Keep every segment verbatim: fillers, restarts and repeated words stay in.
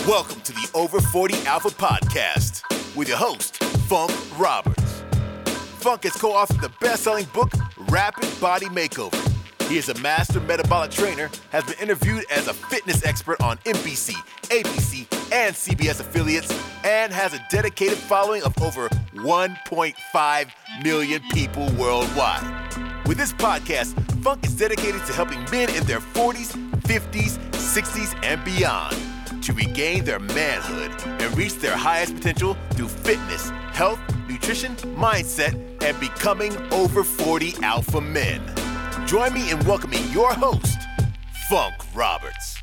Welcome to the Over forty Alpha Podcast with your host, Funk Roberts. Funk has co-authored the best-selling book, Rapid Body Makeover. He is a master metabolic trainer, has been interviewed as a fitness expert on N B C, A B C, and C B S affiliates, and has a dedicated following of over one point five million people worldwide. With this podcast, Funk is dedicated to helping men in their forties, fifties, sixties, and beyond to regain their manhood and reach their highest potential through fitness, health, nutrition, mindset, and becoming over forty alpha men. Join me in welcoming your host, Funk Roberts.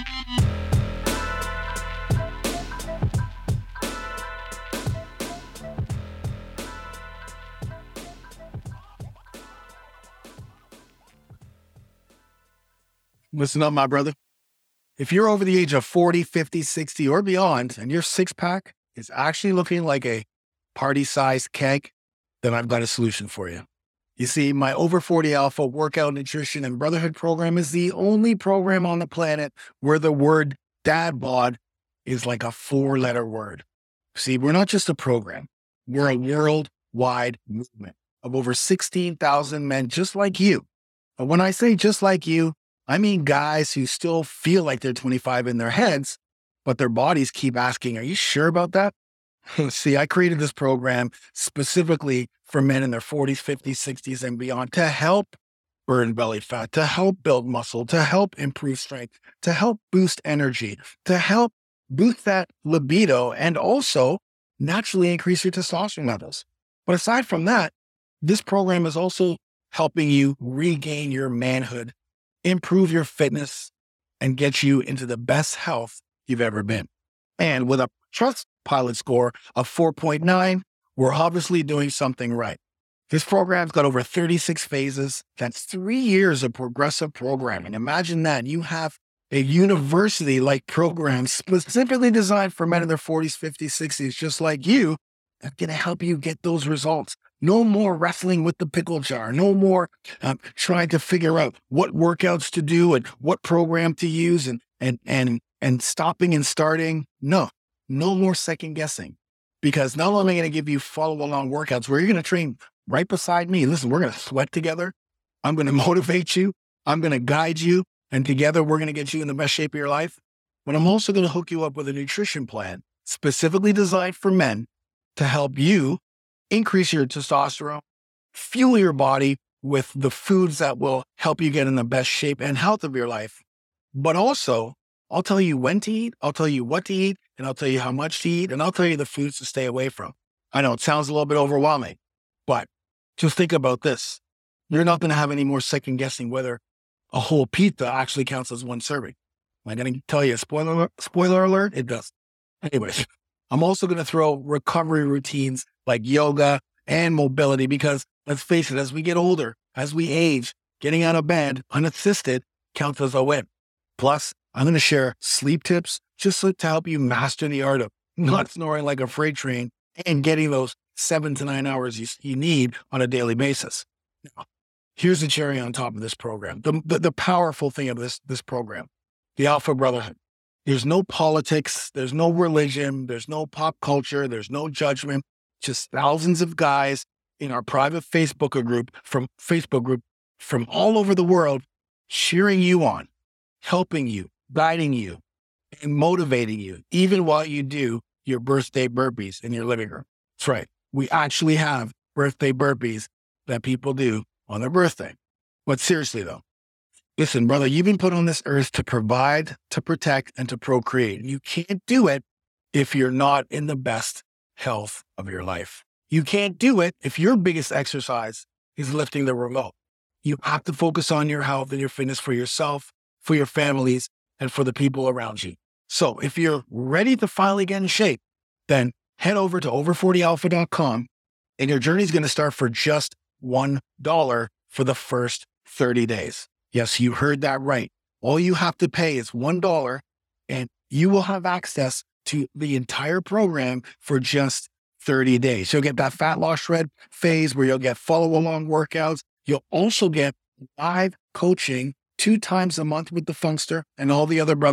Listen up, my brother. If you're over the age of forty, fifty, sixty, or beyond, and your six-pack is actually looking like a party-sized keg, then I've got a solution for you. You see, my Over forty Alpha Workout, Nutrition, and Brotherhood program is the only program on the planet where the word dad bod is like a four-letter word. See, we're not just a program. We're a worldwide movement of over sixteen thousand men just like you. And when I say just like you, I mean guys who still feel like they're twenty-five in their heads, but their bodies keep asking, are you sure about that? See, I created this program specifically for men in their forties, fifties, sixties, and beyond to help burn belly fat, to help build muscle, to help improve strength, to help boost energy, to help boost that libido, and also naturally increase your testosterone levels. But aside from that, this program is also helping you regain your manhood, improve your fitness, and get you into the best health you've ever been. And with a Trustpilot score of four point nine, we're obviously doing something right. This program's got over thirty-six phases. That's three years of progressive programming. Imagine that. You have a university-like program specifically designed for men in their forties, fifties, sixties, just like you, that's going to help you get those results. No more wrestling with the pickle jar. No more um, trying to figure out what workouts to do and what program to use and and and and stopping and starting. No, no more second guessing. Because not only am I going to give you follow-along workouts where you're going to train right beside me. Listen, we're going to sweat together. I'm going to motivate you. I'm going to guide you. And together we're going to get you in the best shape of your life. But I'm also going to hook you up with a nutrition plan specifically designed for men to help you increase your testosterone, fuel your body with the foods that will help you get in the best shape and health of your life. But also, I'll tell you when to eat, I'll tell you what to eat, and I'll tell you how much to eat, and I'll tell you the foods to stay away from. I know it sounds a little bit overwhelming, but just think about this. You're not going to have any more second guessing whether a whole pizza actually counts as one serving. Am I going to tell you a spoiler, spoiler alert? It does. Anyways, I'm also going to throw recovery routines like yoga and mobility because, let's face it, as we get older, as we age, getting out of bed unassisted counts as a win. Plus, I'm going to share sleep tips just so to help you master the art of not snoring like a freight train and getting those seven to nine hours you, you need on a daily basis. Now, here's the cherry on top of this program. The, the, the powerful thing of this, this program, the Alpha Brotherhood. There's no politics, there's no religion, there's no pop culture, there's no judgment, just thousands of guys in our private Facebook group from Facebook group from all over the world cheering you on, helping you, guiding you, and motivating you, even while you do your birthday burpees in your living room. That's right. We actually have birthday burpees that people do on their birthday. But seriously though, listen, brother, you've been put on this earth to provide, to protect, and to procreate. You can't do it if you're not in the best health of your life. You can't do it if your biggest exercise is lifting the remote. You have to focus on your health and your fitness for yourself, for your families, and for the people around you. So if you're ready to finally get in shape, then head over to over forty alpha dot com and your journey is going to start for just one dollar for the first thirty days. Yes, you heard that right. All you have to pay is one dollar and you will have access to the entire program for just thirty days. You'll get that fat loss shred phase where you'll get follow along workouts. You'll also get live coaching two times a month with the Funkster and all the other brothers.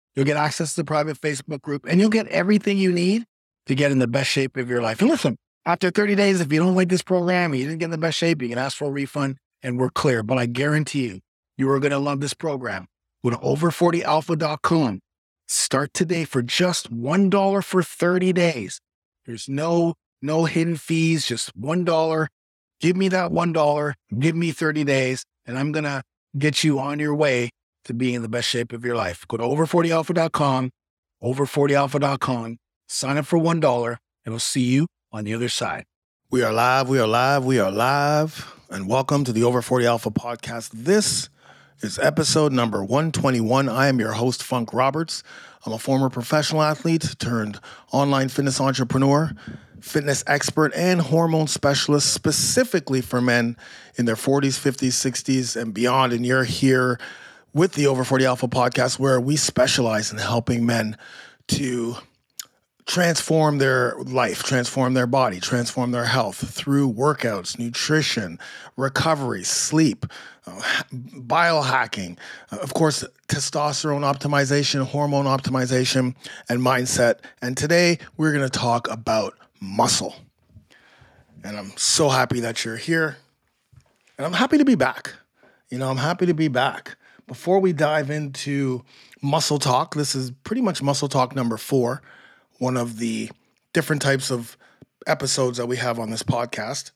You'll get access to the private Facebook group, and you'll get everything you need to get in the best shape of your life. And listen, after thirty days, if you don't like this program, you didn't get in the best shape, you can ask for a refund, and we're clear. But I guarantee you, you are going to love this program. Go to over forty alpha dot com. Start today for just one dollar for thirty days. There's no, no hidden fees, just one dollar. Give me that one dollar, give me thirty days, and I'm going to get you on your way to being in the best shape of your life. Go to over forty alpha dot com, over forty alpha dot com, sign up for one dollar, and we'll see you on the other side. We are live, we are live, we are live, and welcome to the Over forty Alpha podcast. This is episode number one twenty-one. I am your host, Funk Roberts. I'm a former professional athlete turned online fitness entrepreneur, fitness expert, and hormone specialist specifically for men in their forties, fifties, sixties, and beyond. And you're here with the Over forty Alpha podcast, where we specialize in helping men to transform their life, transform their body, transform their health through workouts, nutrition, recovery, sleep, uh, biohacking, uh, of course, testosterone optimization, hormone optimization, and mindset. And today we're going to talk about muscle. And I'm so happy that you're here. And I'm happy to be back. You know, I'm happy to be back. Before we dive into muscle talk, this is pretty much muscle talk number four, one of the different types of episodes that we have on this podcast,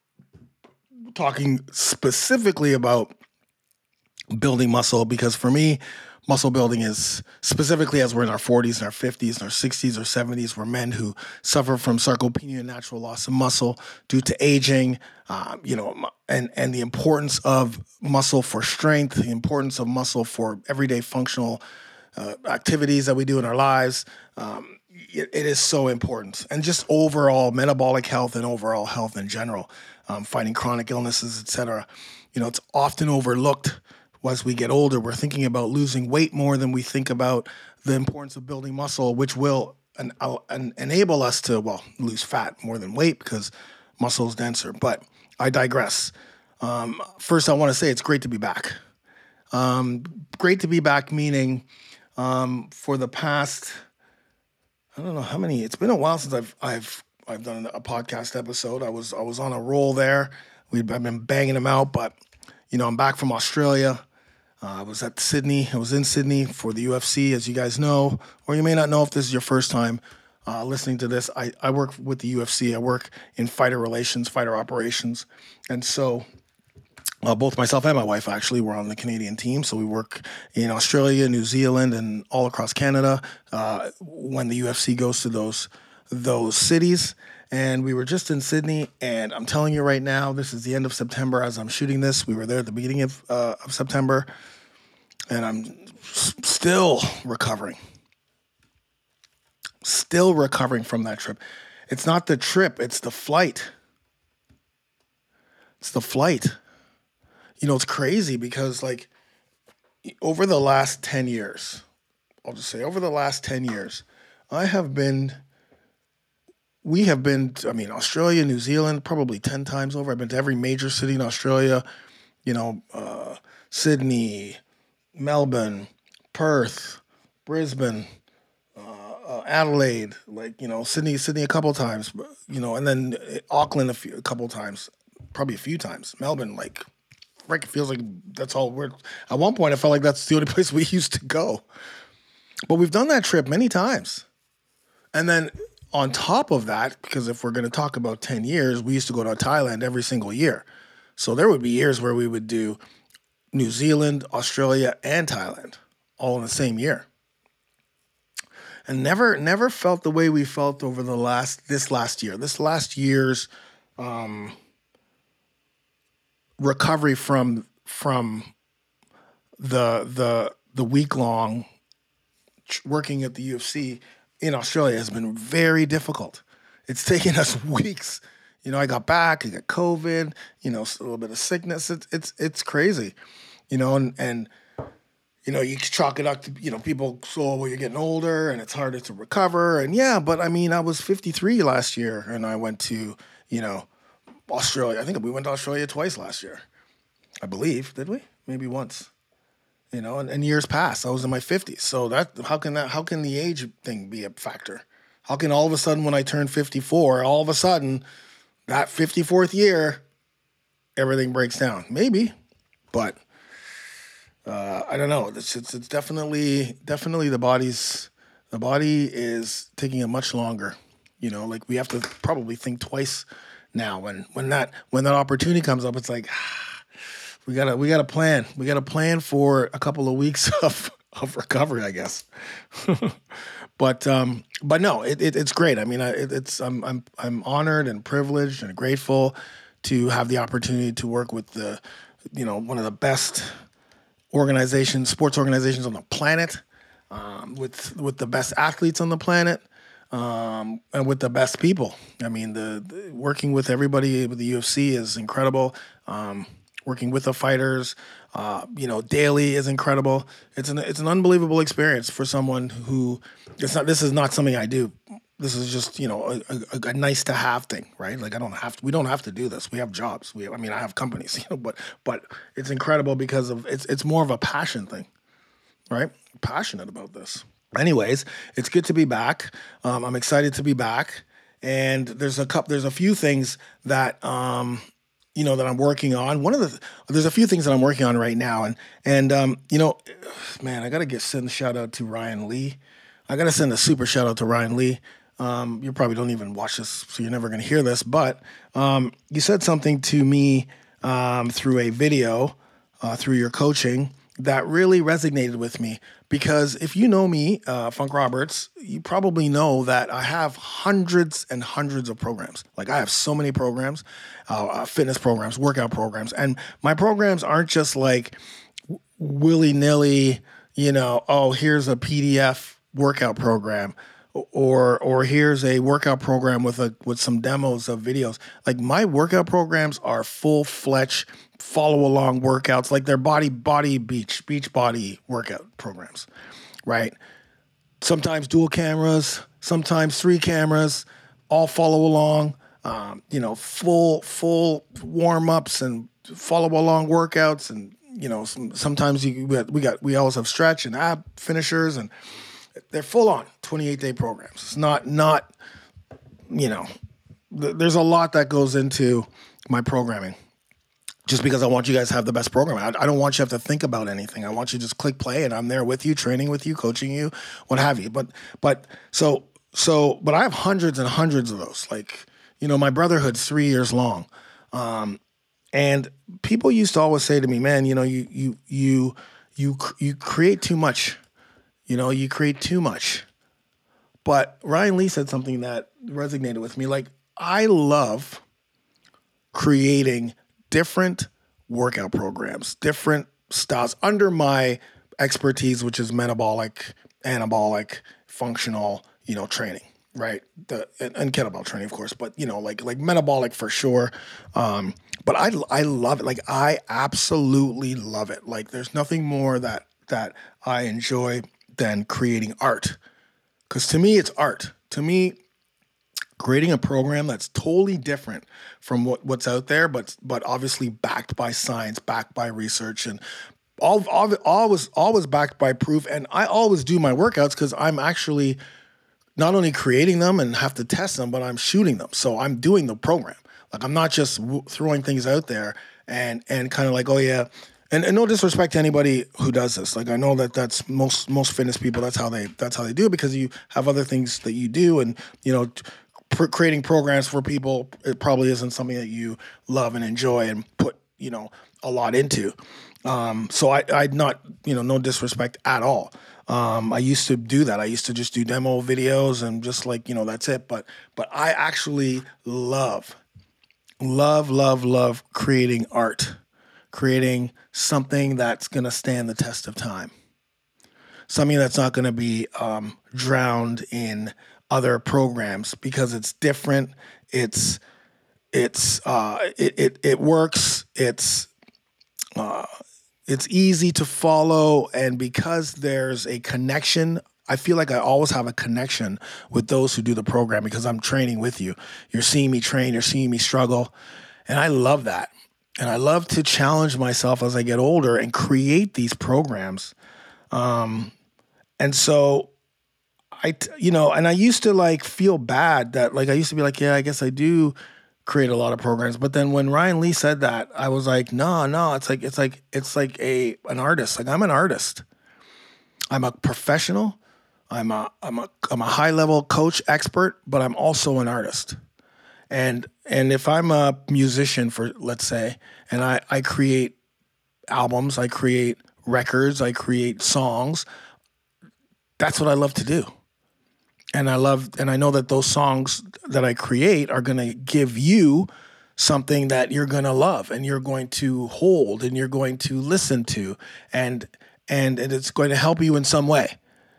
talking specifically about building muscle, because for me, muscle building is specifically as we're in our forties and our fifties and our sixties or seventies, we're men who suffer from sarcopenia, natural loss of muscle due to aging, um, you know, and, and the importance of muscle for strength, the importance of muscle for everyday functional uh, activities that we do in our lives. Um, it, it is so important. And just overall metabolic health and overall health in general, um, fighting chronic illnesses, et cetera. You know, it's often overlooked. As we get older, we're thinking about losing weight more than we think about the importance of building muscle, which will en- en- enable us to, well, lose fat more than weight because muscle is denser. But I digress. Um, first, I want to say it's great to be back. Um, great to be back, meaning um, for the past, I don't know how many. It's been a while since I've I've I've done a podcast episode. I was I was on a roll there. We've I've been banging them out, but you know, I'm back from Australia. Uh, I was at Sydney. I was in Sydney for the U F C, as you guys know, or you may not know if this is your first time uh, listening to this. I, I work with the U F C. I work in fighter relations, fighter operations. And so uh, both myself and my wife actually were on the Canadian team. So we work in Australia, New Zealand, and all across Canada uh, when the U F C goes to those those cities. And we were just in Sydney, and I'm telling you right now, this is the end of September as I'm shooting this. We were there at the beginning of, uh, of September, and I'm s- still recovering. Still recovering from that trip. It's not the trip, it's the flight. It's the flight. You know, it's crazy because, like, over the last ten years, I'll just say over the last ten years, I have been... We have been, to, I mean, Australia, New Zealand, probably ten times over. I've been to every major city in Australia, you know, uh, Sydney, Melbourne, Perth, Brisbane, uh, uh, Adelaide, like, you know, Sydney, Sydney a couple of times, you know, and then Auckland a, few, a couple of times, probably a few times. Melbourne, like, frick, it feels like that's all we're, at one point I felt like that's the only place we used to go. But we've done that trip many times. And then on top of that, because if we're going to talk about ten years, we used to go to Thailand every single year. So there would be years where we would do New Zealand, Australia, and Thailand all in the same year. And never never felt the way we felt over the last, this last year. This last year's um, recovery from from the the the week-long working at the U F C in Australia has been very difficult. It's taken us weeks. You know, I got back, I got COVID, you know, a little bit of sickness. It's it's it's crazy, you know, and, and you know, you chalk it up to, you know, people say, oh, well, you're getting older and it's harder to recover. And yeah, but I mean, I was fifty-three last year and I went to, you know, Australia. I think we went to Australia twice last year, I believe. Did we? Maybe once. you know, and, and years passed. I was in my fifties. So that how can that how can the age thing be a factor? How can all of a sudden when I turn fifty-four, all of a sudden that fifty-fourth year, everything breaks down? Maybe, but uh, I don't know. It's, it's it's definitely definitely the body's the body is taking it much longer. You know, like we have to probably think twice now when when that when that opportunity comes up. It's like ah, we gotta we gotta plan. We gotta plan for a couple of weeks of of recovery, I guess. But um, but no, it, it it's great. I mean, I, it, it's I'm I'm I'm honored and privileged and grateful to have the opportunity to work with the, you know, one of the best organizations, sports organizations on the planet, um, with with the best athletes on the planet, um, and with the best people. I mean, the, the working with everybody with the U F C is incredible. Um, working with the fighters, uh, you know, daily is incredible. It's an it's an unbelievable experience for someone who it's not. This is not something I do. This is just, you know, a, a, a nice to have thing, right? Like I don't have to, we don't have to do this. We have jobs. We, I mean, I have companies, you know, but but it's incredible because of it's it's more of a passion thing, right? I'm passionate about this. Anyways, it's good to be back. Um, I'm excited to be back, and there's a couple, there's a few things that um, you know that I'm working on. One of the there's a few things that I'm working on right now, and and um, you know, man, I gotta get send a shout out to Ryan Lee. I gotta send a super shout out to Ryan Lee. Um, you probably don't even watch this, so you're never going to hear this, but um, you said something to me um, through a video, uh, through your coaching, that really resonated with me. Because if you know me, uh, Funk Roberts, you probably know that I have hundreds and hundreds of programs. Like I have so many programs, uh, fitness programs, workout programs, and my programs aren't just like willy-nilly, you know, oh, here's a P D F workout program. Or or here's a workout program with a with some demos of videos. Like my workout programs are full-fledged follow-along workouts, like they're body body beach beach body workout programs, right? Sometimes dual cameras, sometimes three cameras, all follow along. Um, you know, full full warm-ups and follow-along workouts, and you know, some, sometimes you, we got we got we always have stretch and ab finishers and. They're full on twenty-eight day programs. It's not, not, you know, th- there's a lot that goes into my programming just because I want you guys to have the best program. I, I don't want you to have to think about anything. I want you to just click play and I'm there with you, training with you, coaching you, what have you. But, but so, so, but I have hundreds and hundreds of those. Like, you know, my brotherhood's three years long. Um, and people used to always say to me, man, you know, you, you, you, you, you create too much. You know, you create too much. But Ryan Lee said something that resonated with me. Like, I love creating different workout programs, different styles under my expertise, which is metabolic, anabolic, functional, you know, training, right? The and, and kettlebell training, of course, but you know, like like metabolic for sure. Um, but I I love it. Like, I absolutely love it. Like, there's nothing more that that I enjoy than creating art. Because to me, it's art. To me, creating a program that's totally different from what, what's out there, but but obviously backed by science, backed by research, and all, all always always backed by proof. And I always do my workouts because I'm actually not only creating them and have to test them, but I'm shooting them. So I'm doing the program. Like, I'm not just w- throwing things out there and and kind of like, oh yeah. And, and no disrespect to anybody who does this. Like, I know that that's most most fitness people. That's how they that's how they do it, because you have other things that you do, and you know, pr- creating programs for people, it probably isn't something that you love and enjoy and put, you know, a lot into. Um, so I I'd not, you know, no disrespect at all. Um, I used to do that. I used to just do demo videos and just like, you know, that's it. But but I actually love, love, love, love creating art. Creating something that's going to stand the test of time. Something that's not going to be um, drowned in other programs, because it's different. It's it's uh, it, it it works. It's uh, it's easy to follow, and because there's a connection, I feel like I always have a connection with those who do the program, because I'm training with you. You're seeing me train. You're seeing me struggle, and I love that. And I love to challenge myself as I get older and create these programs. Um, and so I, you know, and I used to like feel bad that like, I used to be like, yeah, I guess I do create a lot of programs. But then when Ryan Lee said that, I was like, no, no, it's like, it's like, it's like a, an artist. Like I'm an artist. I'm a professional. I'm a, I'm a, I'm a high level coach expert, but I'm also an artist. And and if I'm a musician, for let's say, and I, I create albums, I create records, I create songs, that's what I love to do. And I love, and I know that those songs that I create are going to give you something that you're going to love and you're going to hold and you're going to listen to, and and, and it's going to help you in some way.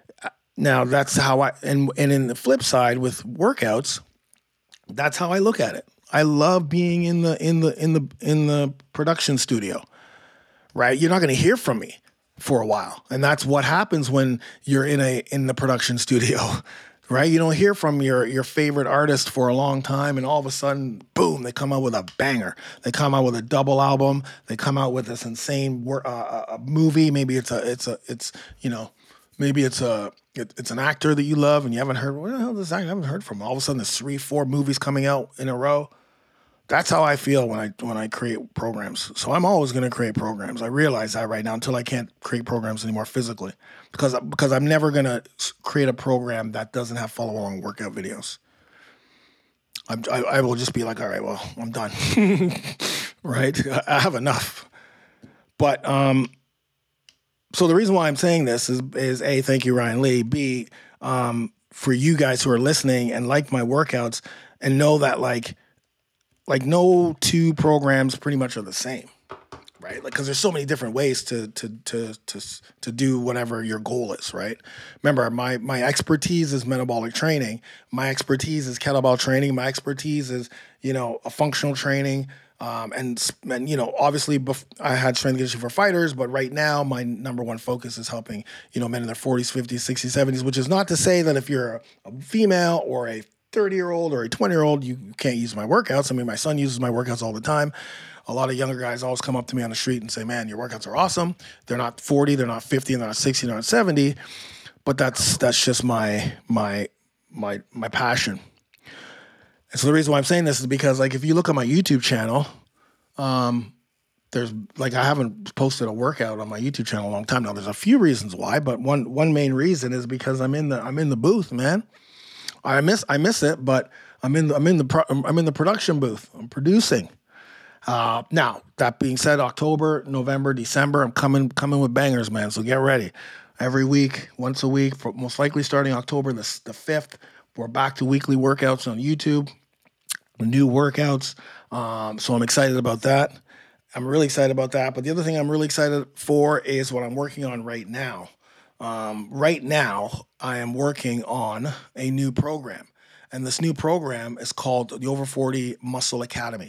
Now that's how I, and and in the flip side with workouts, that's how I look at it. I love being in the in the in the in the production studio, right? You're not going to hear from me for a while, and that's what happens when you're in a in the production studio, right? You don't hear from your your favorite artist for a long time, and all of a sudden, boom, they come out with a banger. They come out with a double album. They come out with this insane uh, a movie. Maybe it's a it's a it's you know, maybe it's a It, it's an actor that you love and you haven't heard, what the hell is this actor? I haven't heard from him. All of a sudden there's three, four movies coming out in a row. That's how I feel when I when I create programs. So I'm always going to create programs. I realize that right now until I can't create programs anymore physically because, because I'm never going to create a program that doesn't have follow-along workout videos. I'm, I, I will just be like, all right, well, I'm done. Right? I have enough. But, um, So the reason why I'm saying this is, is A, thank you, Ryan Lee. B, um, for you guys who are listening and like my workouts and know that like, like no two programs pretty much are the same, right? Like, cause there's so many different ways to, to, to, to, to do whatever your goal is, right? Remember, my, my expertise is metabolic training. My expertise is kettlebell training. My expertise is, you know, a functional training. Um, and, and, you know, obviously bef- I had strength and conditioning for fighters, but right now my number one focus is helping, you know, men in their forties, fifties, sixties, seventies, which is not to say that if you're a, a female or a thirty-year-old or a twenty-year-old, you, you can't use my workouts. I mean, my son uses my workouts all the time. A lot of younger guys always come up to me on the street and say, man, your workouts are awesome. They're not forty, they're not fifty, they're not sixty, they're not seventy, but that's that's just my my my my passion. And so the reason why I'm saying this is because, like, if you look at my YouTube channel, um, there's like I haven't posted a workout on my YouTube channel in a long time now. There's a few reasons why, but one one main reason is because I'm in the I'm in the booth, man. I miss I miss it, but I'm in the I'm in the pro, I'm in the production booth. I'm producing. Uh, now that being said, October, November, December, I'm coming coming with bangers, man. So get ready. Every week, once a week, for most likely starting October the the fifth, we're back to weekly workouts on YouTube. New workouts. Um, so I'm excited about that. I'm really excited about that. But the other thing I'm really excited for is what I'm working on right now. Um, right now, I am working on a new program. And this new program is called the Over forty Muscle Academy.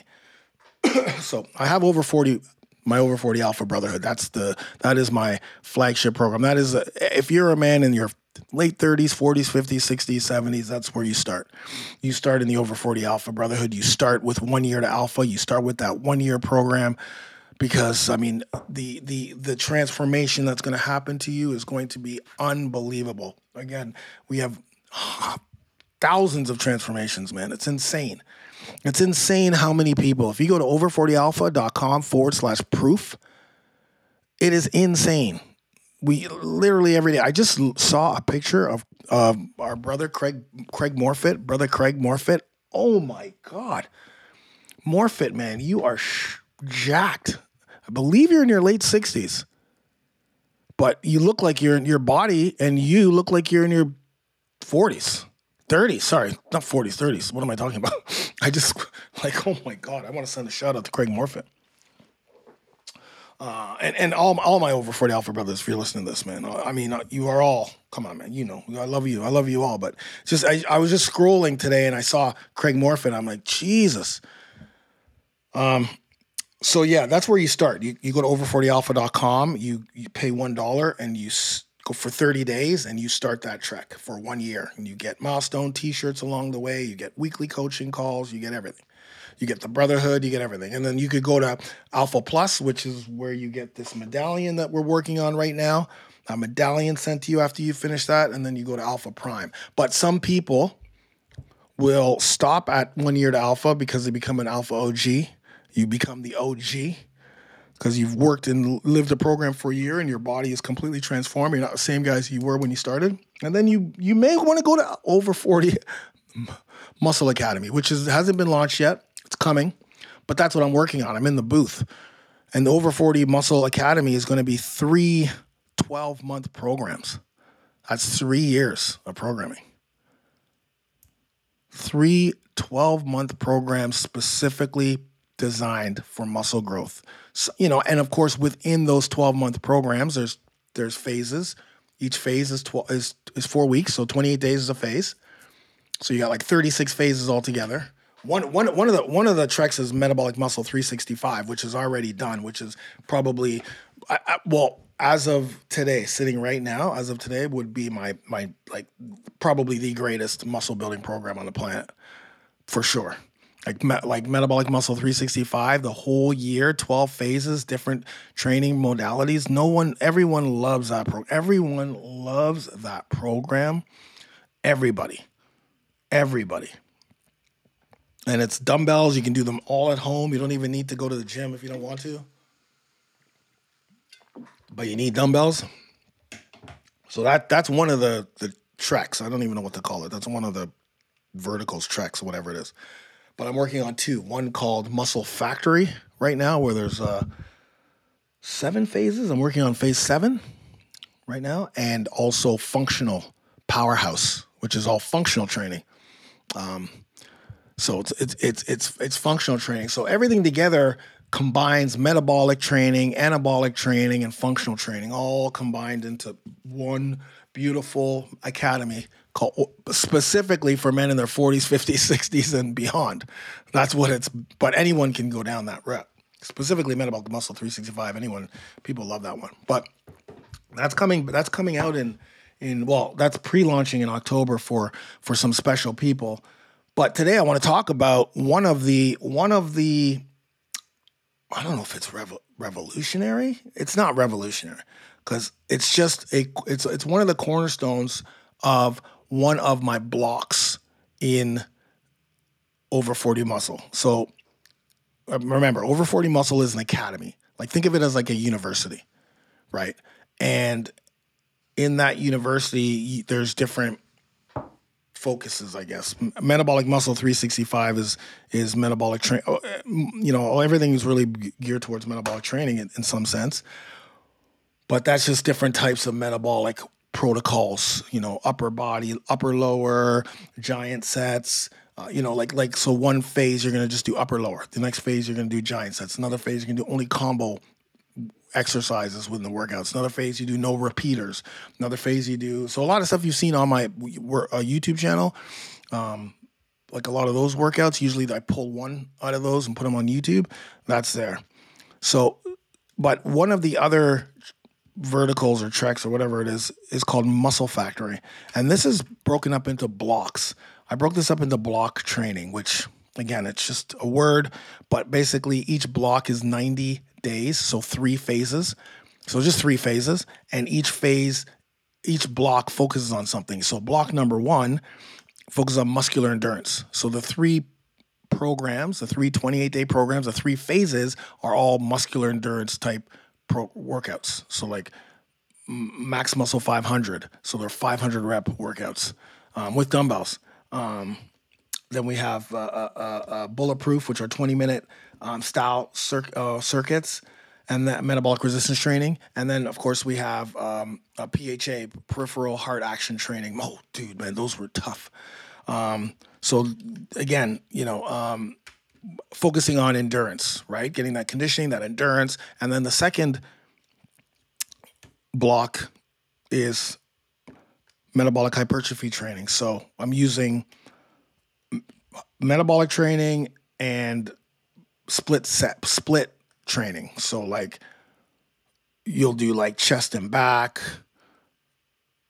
So I have over forty, my Over forty Alpha Brotherhood. That's the, that is my flagship program. That is, a, if you're a man in your late thirties, forties, fifties, sixties, seventies, that's where you start. You start in the Over forty Alpha Brotherhood. You start with one year to Alpha. You start with that one year program because, I mean, the the the transformation that's going to happen to you is going to be unbelievable. Again, we have thousands of transformations, man. It's insane. It's insane how many people, if you go to over forty alpha dot com forward slash proof, it is insane. We literally every day, I just saw a picture of uh, our brother, Craig, Craig Morfitt, brother Craig Morfitt. Oh my God. Morfitt, man, you are sh- jacked. I believe you're in your late sixties, but you look like you're in your body and you look like you're in your forties, thirties. Sorry, not forties, thirties. What am I talking about? I just like, oh my God, I want to send a shout out to Craig Morfitt. Uh, and, and all, all my over forty Alpha brothers, if you're listening to this, man, I mean, you are all, come on, man, you know, I love you. I love you all. But just, I, I was just scrolling today and I saw Craig Morfitt. I'm like, Jesus. Um, so yeah, that's where you start. You, you go to over forty alpha dot com, you, you pay one dollar and you s- go for thirty days and you start that trek for one year. And you get milestone t-shirts along the way. You get weekly coaching calls. You get everything. You get the brotherhood. You get everything. And then you could go to Alpha Plus, which is where you get this medallion that we're working on right now. A medallion sent to you after you finish that. And then you go to Alpha Prime. But some people will stop at one year to Alpha because they become an Alpha O G. You become the O G because you've worked and lived a program for a year and your body is completely transformed. You're not the same guys you were when you started. And then you you may want to go to Over forty Muscle Academy, which is, hasn't been launched yet. It's coming. But that's what I'm working on. I'm in the booth. And the Over forty Muscle Academy is going to be three twelve-month programs. That's three years of programming. Three twelve-month programs specifically designed for muscle growth. So, you know, and of course, within those twelve-month programs, there's there's phases. Each phase is twelve is is four weeks, so twenty-eight days is a phase. So you got like thirty-six phases altogether. One one one of the one of the treks is Metabolic Muscle three sixty-five, which is already done, which is probably I, I, well. As of today, sitting right now, as of today, would be my my like probably the greatest muscle building program on the planet, for sure. Like me, like Metabolic Muscle three sixty-five, the whole year, twelve phases, different training modalities. No one, everyone loves that program. Everyone loves that program. Everybody, everybody. And it's dumbbells. You can do them all at home. You don't even need to go to the gym if you don't want to. But you need dumbbells. So that that's one of the, the treks. I don't even know what to call it. That's one of the verticals, treks, whatever it is. But I'm working on two. One called Muscle Factory right now, where there's uh, seven phases. I'm working on phase seven right now. And also Functional Powerhouse, which is all functional training. Um, so it's it's it's it's it's functional training. So everything together combines metabolic training, anabolic training, and functional training, all combined into one beautiful academy called specifically for men in their forties, fifties, sixties, and beyond. That's what it's, but anyone can go down that route. Specifically Metabolic Muscle three sixty-five, anyone, people love that one. But that's coming, that's coming out in, in well, that's pre-launching in October for, for some special people. But today I want to talk about one of the, one of the, I don't know if it's revo- revolutionary. It's not revolutionary because it's just a it's it's one of the cornerstones of one of my blocks in Over forty Muscle. So remember, Over forty Muscle is an academy. Like think of it as like a university, right? And in that university, there's different focuses, I guess. Metabolic Muscle three sixty-five is is metabolic training. You know, everything is really geared towards metabolic training in, in some sense. But that's just different types of metabolic protocols. You know, upper body, upper lower, giant sets. Uh, you know, like like so one phase you're gonna just do upper lower. The next phase you're gonna do giant sets. Another phase you're gonna do only combo exercises within the workouts. Another phase you do no repeaters. Another phase you do so a lot of stuff you've seen on my uh, YouTube channel, um, like a lot of those workouts. Usually I pull one out of those and put them on YouTube. That's there. So, but one of the other verticals or treks or whatever it is is called Muscle Factory, and this is broken up into blocks. I broke this up into block training, which again it's just a word, but basically each block is ninety days, so three phases. So just three phases, and each phase, each block focuses on something. So block number one focuses on muscular endurance. So the three programs, the three twenty-eight day programs, the three phases are all muscular endurance type pro workouts. So like Max Muscle five hundred. So they're five hundred rep workouts um, with dumbbells. Um, then we have uh, uh, uh, Bulletproof, which are twenty minute um, style cir- uh, circuits, and that metabolic resistance training. And then, of course, we have um, a P H A, peripheral heart action training. Oh, dude, man, those were tough. Um, so, again, you know, um, focusing on endurance, right? Getting that conditioning, that endurance. And then the second block is metabolic hypertrophy training. So I'm using metabolic training and split set, split training. So like you'll do like chest and back,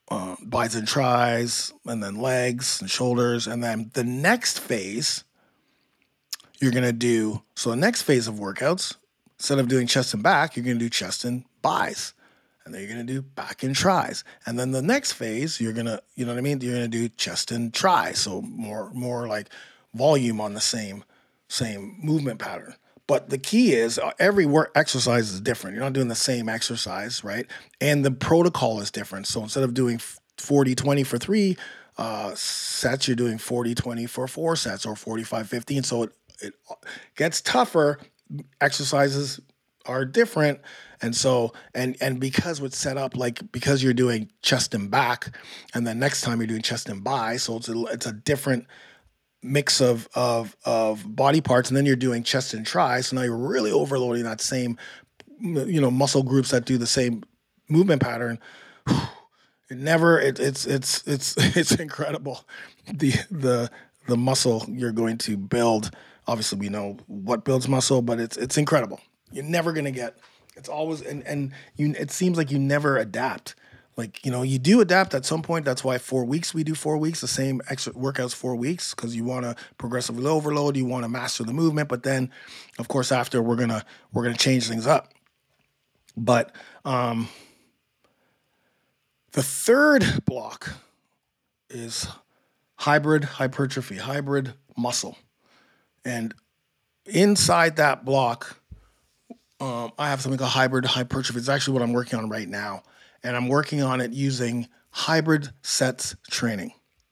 uh, biceps and tries, and then legs and shoulders. And then the next phase, you're going to do, so the next phase of workouts, instead of doing chest and back, you're going to do chest and buys. And then you're going to do back and tries. And then the next phase, you're going to, you know what I mean? You're going to do chest and tries. So more, more like volume on the same, same movement pattern. But the key is uh, every work exercise is different. You're not doing the same exercise, right? And the protocol is different. So instead of doing forty twenty for three uh, sets, you're doing forty twenty for four sets or forty-five fifteen. So it, it gets tougher. Exercises are different. And so, and and because it's set up like, because you're doing chest and back, and then next time you're doing chest and bi, so it's a, it's a different mix of, of, of body parts, and then you're doing chest and tri, so now you're really overloading that same, you know, muscle groups that do the same movement pattern. It never, it, it's, it's, it's, it's incredible. The, the, the muscle you're going to build, obviously we know what builds muscle, but it's, it's incredible. You're never going to get, it's always, and, and you, it seems like you never adapt. Like, you know, you do adapt at some point. That's why four weeks, we do four weeks, the same extra workouts, four weeks, because you want to progressively overload, you want to master the movement. But then, of course, after we're going to, we're going to change things up. But um, the third block is hybrid hypertrophy, hybrid muscle. And inside that block, um, I have something called hybrid hypertrophy. It's actually what I'm working on right now. And I'm working on it using hybrid sets training.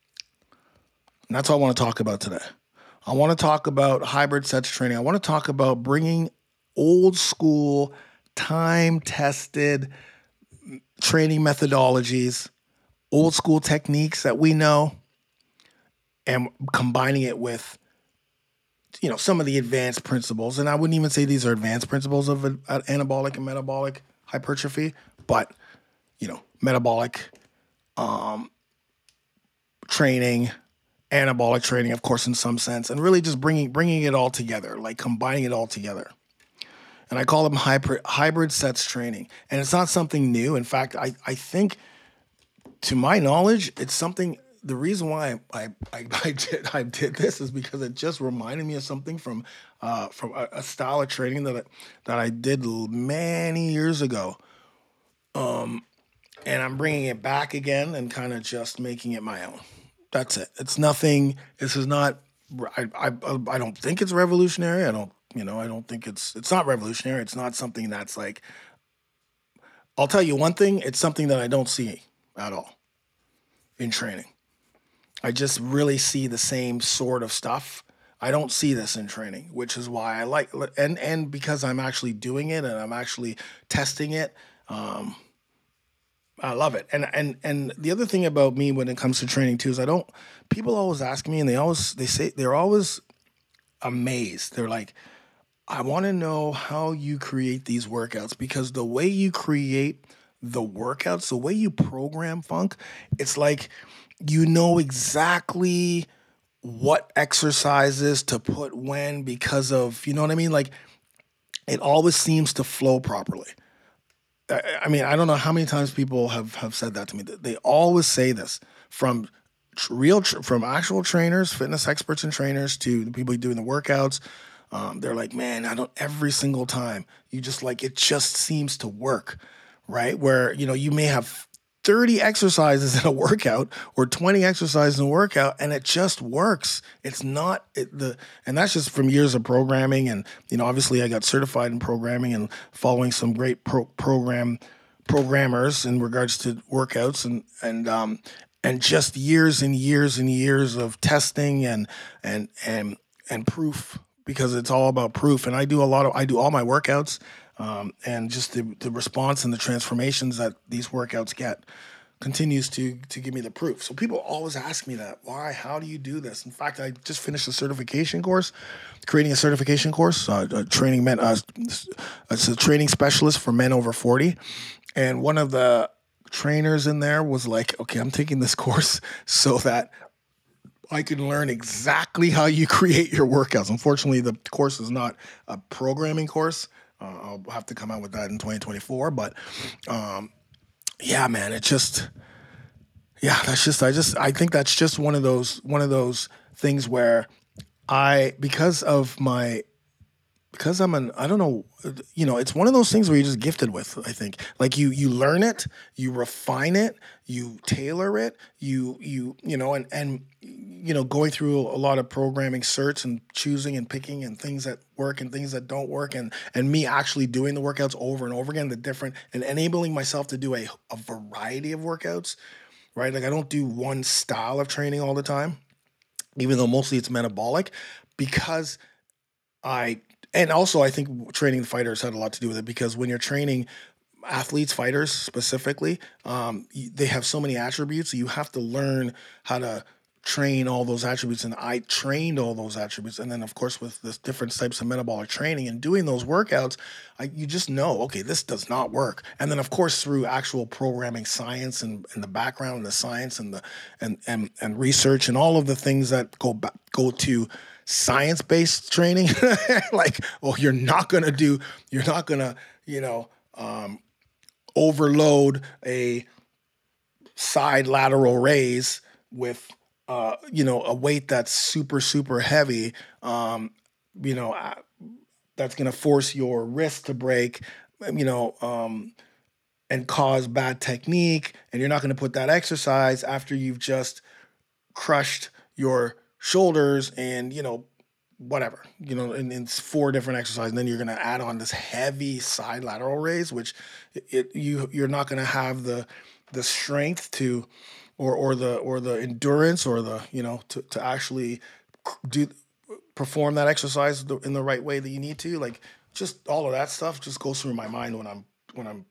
And that's what I want to talk about today. I want to talk about hybrid sets training. I want to talk about bringing old school, time-tested training methodologies, old school techniques that we know, and combining it with, you know, some of the advanced principles. And I wouldn't even say these are advanced principles of an anabolic and metabolic hypertrophy, but you know, metabolic um, training, anabolic training, of course, in some sense, and really just bringing bringing it all together, like combining it all together. And I call them hybrid, hybrid sets training. And it's not something new. In fact, I, I think, to my knowledge, it's something, the reason why I I, I, did, I did this is because it just reminded me of something from uh, from a, a style of training that I, that I did many years ago. Um. And I'm bringing it back again and kind of just making it my own. That's it. It's nothing. This is not. I, I I don't think it's revolutionary. I don't. You know. I don't think it's. It's not revolutionary. It's not something that's like. I'll tell you one thing. It's something that I don't see at all in training. I just really see the same sort of stuff. I don't see this in training, which is why I like and and because I'm actually doing it and I'm actually testing it. Um, I love it. And and and the other thing about me when it comes to training too is I don't, people always ask me and they always, they say, they're always amazed. They're like, I want to know how you create these workouts, because the way you create the workouts, the way you program Funk, it's like you know exactly what exercises to put when because of, you know what I mean? Like it always seems to flow properly. I mean, I don't know how many times people have, have said that to me. They always say this, from real, from actual trainers, fitness experts and trainers, to the people doing the workouts. Um, they're like, man, I don't, every single time you just like, it just seems to work, right? Where, you know, you may have thirty exercises in a workout or twenty exercises in a workout, and it just works. It's not it, the, and that's just from years of programming. And, you know, obviously I got certified in programming and following some great pro- program programmers in regards to workouts and, and, um, and just years and years and years of testing and, and, and, and proof, because it's all about proof. And I do a lot of, I do all my workouts. Um, and just the, the response and the transformations that these workouts get continues to to give me the proof. So people always ask me that. Why? How do you do this? In fact, I just finished a certification course, creating a certification course, uh, a training men, uh, it's a training specialist for men over forty. And one of the trainers in there was like, okay, I'm taking this course so that I can learn exactly how you create your workouts. Unfortunately, the course is not a programming course. Uh, I'll have to come out with that in twenty twenty-four. But um, yeah, man, it just, yeah, that's just, I just, I think that's just one of those, one of those things where I, because of my, because I'm an, I don't know, you know, it's one of those things where you're just gifted with, I think. Like you, you learn it, you refine it, you tailor it, you, you, you know, and, and, you know, going through a lot of programming certs and choosing and picking and things that work and things that don't work, and, and me actually doing the workouts over and over again, the different, and enabling myself to do a, a variety of workouts, right? Like I don't do one style of training all the time, even though mostly it's metabolic, because I, and also I think training the fighters had a lot to do with it, because when you're training athletes, fighters specifically, um, they have so many attributes. You have to learn how to train all those attributes. And I trained all those attributes. And then of course, with the different types of metabolic training and doing those workouts, I, you just know, okay, this does not work. And then of course, through actual programming science and, and the background and the science and the, and, and, and research and all of the things that go back, go to science-based training, like, well, you're not going to do, you're not going to, you know, um, overload a side lateral raise with, uh, you know, a weight that's super, super heavy, um, you know, uh, that's going to force your wrist to break, you know, um, and cause bad technique. And you're not going to put that exercise after you've just crushed your shoulders and, you know, whatever, you know, and it's four different exercises. And then you're going to add on this heavy side lateral raise, which it, it you, you're not going to have the, the strength to, or, or the, or the endurance or the, you know, to, to actually do, perform that exercise in the right way that you need to. Like just all of that stuff just goes through my mind when I'm, when I'm,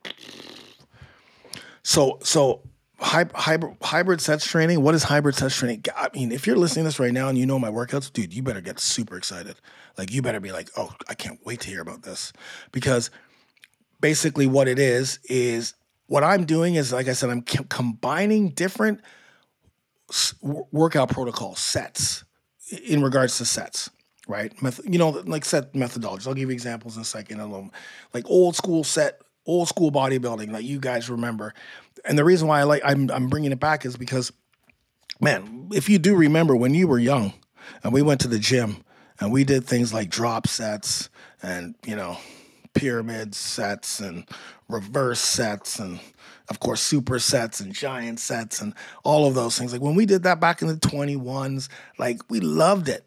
so, so, Hybrid, hybrid sets training. What is hybrid sets training? I mean, if you're listening to this right now and you know my workouts, dude, you better get super excited. Like, you better be like, oh, I can't wait to hear about this. Because basically what it is, is what I'm doing is, like I said, I'm c- combining different s- workout protocol sets in regards to sets, right? Meth- you know, like set methodologies. I'll give you examples in a second. Alone, like old school set, old school bodybuilding that you guys remember. And the reason why I like I'm I'm bringing it back is because, man, if you do remember when you were young and we went to the gym and we did things like drop sets and, you know, pyramid sets and reverse sets and, of course, super sets and giant sets and all of those things. Like when we did that back in the twenty-ones, like we loved it.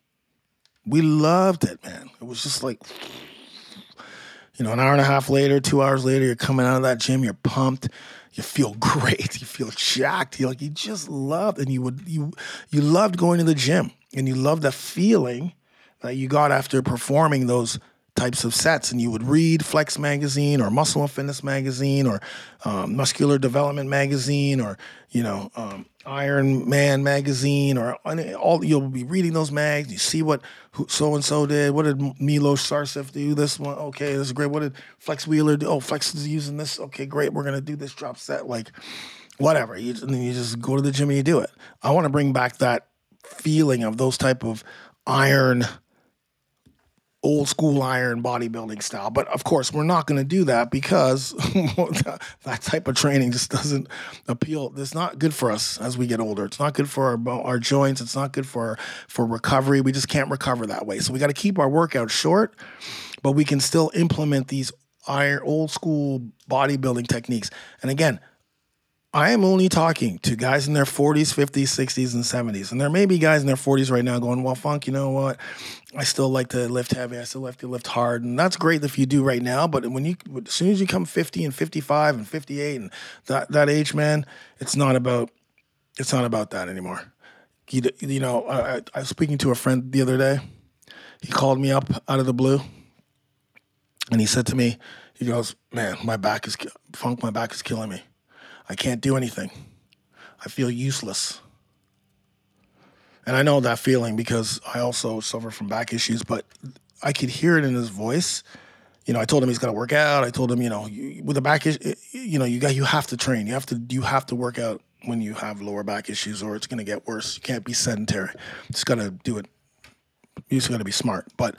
We loved it, man. It was just like, you know, an hour and a half later, two hours later, you're coming out of that gym, you're pumped. You feel great. You feel jacked. You like you just loved, and you would you you loved going to the gym, and you loved the feeling that you got after performing those types of sets. And you would read Flex magazine or Muscle and Fitness magazine or um, Muscular Development magazine or you know um, Iron Man magazine or all. You'll be reading those mags. You see what so and so did. What did Milos Sarcev do? This one, okay, this is great. What did Flex Wheeler do? Oh, Flex is using this. Okay, great. We're gonna do this drop set. Like, whatever. You and then you just go to the gym and you do it. I want to bring back that feeling of those type of iron. Old school iron bodybuilding style. But of course, we're not going to do that because that type of training just doesn't appeal. It's not good for us as we get older. It's not good for our, our joints. It's not good for, for recovery. We just can't recover that way. So we got to keep our workout short, but we can still implement these iron, old school bodybuilding techniques. And again, I am only talking to guys in their forties, fifties, sixties, and seventies. And there may be guys in their forties right now going, well, Funk, you know what? I still like to lift heavy. I still like to lift hard. And that's great if you do right now. But when you, as soon as you come fifty and fifty-five and fifty-eight and that, that age, man, it's not about, it's not about that anymore. You, you know, I, I was speaking to a friend the other day. He called me up out of the blue. And he said to me, he goes, man, my back is, Funk, my back is killing me. I can't do anything. I feel useless. And I know that feeling because I also suffer from back issues, but I could hear it in his voice. You know, I told him he's got to work out. I told him, you know, you, with a back issue, you know, you got, you have to train. You have to, you have to work out when you have lower back issues or it's going to get worse. You can't be sedentary. You just got to do it. You just got to be smart. But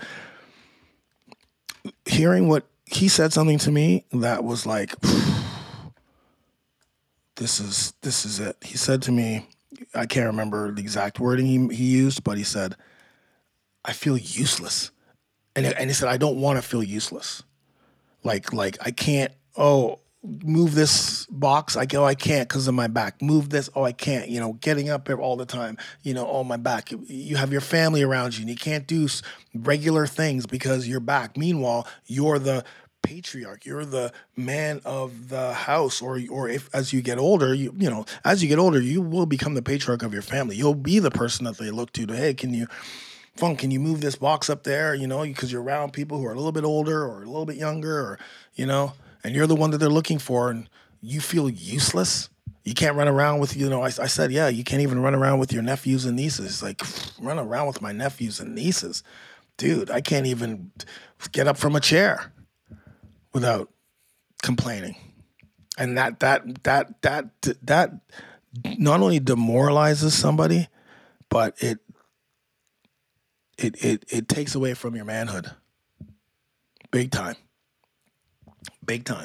hearing what he said something to me that was like, this is this is it. He said to me, I can't remember the exact wording he, he used, but he said, I feel useless. And, and he said, I don't want to feel useless. Like, like I can't, oh, move this box. I go, I can't because of my back. Move this. Oh, I can't, you know, getting up here all the time, you know, oh, my back. You have your family around you and you can't do regular things because you're back. Meanwhile, you're the patriarch. You're the man of the house, or or if as you get older, you you know, as you get older, you will become the patriarch of your family. You'll be the person that they look to. To hey, can you, Funk? Can you move this box up there? You know, because you're around people who are a little bit older or a little bit younger, or you know, and you're the one that they're looking for, and you feel useless. You can't run around with, you know, I, I said, yeah, you can't even run around with your nephews and nieces. Like, run around with my nephews and nieces. Dude, I can't even get up from a chair without complaining. And that, that, that, that, that not only demoralizes somebody, but it, it, it, it takes away from your manhood. Big time. Big time.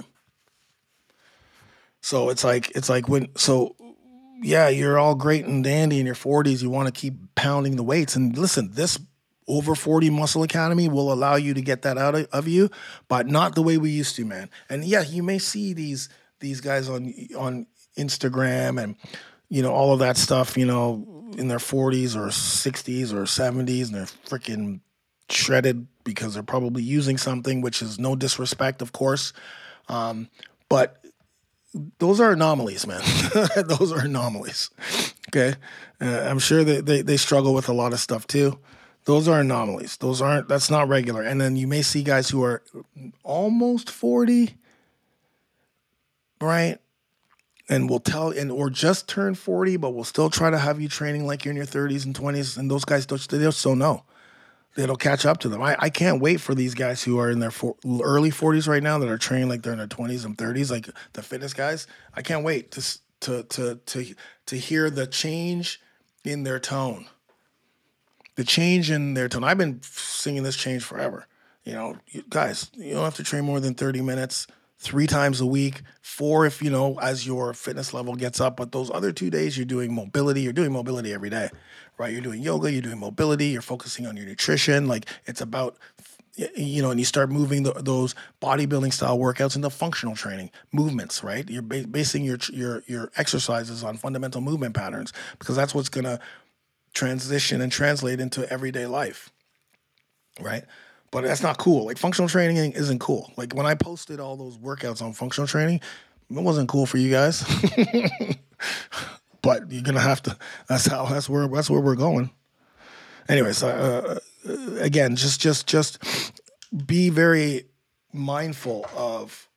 So it's like, it's like when, so yeah, you're all great and dandy in your forties. You want to keep pounding the weights. And listen, this Over forty Muscle Academy will allow you to get that out of, of you, but not the way we used to, man. And yeah, you may see these, these guys on, on Instagram and, you know, all of that stuff, you know, in their forties or sixties or seventies, and they're freaking shredded because they're probably using something, which is no disrespect, of course. Um, but those are anomalies, man. Those are anomalies. Okay. Uh, I'm sure that they, they struggle with a lot of stuff too. Those are anomalies. Those aren't, that's not regular. And then you may see guys who are almost forty, right? And will tell, and or just turned forty, but will still try to have you training like you're in your thirties and twenties. And those guys, don't, they just don't know. It'll catch up to them. I, I can't wait for these guys who are in their for, early forties right now that are training like they're in their twenties and thirties, like the fitness guys. I can't wait to to to to to hear the change in their tone. The change in their tone. I've been singing this change forever. You know, you, guys, you don't have to train more than thirty minutes, three times a week, four if, you know, as your fitness level gets up. But those other two days, you're doing mobility. You're doing mobility every day, right? You're doing yoga, you're doing mobility, you're focusing on your nutrition. Like, it's about, you know, and you start moving the, those bodybuilding style workouts into functional training movements, right? You're ba- basing your, your, your exercises on fundamental movement patterns, because that's what's going to transition and translate into everyday life, right? But that's not cool. Like, functional training isn't cool. Like, when I posted all those workouts on functional training, it wasn't cool for you guys. But you're gonna have to. That's how. That's where. That's where we're going. Anyways, uh, again, just, just, just be very mindful of.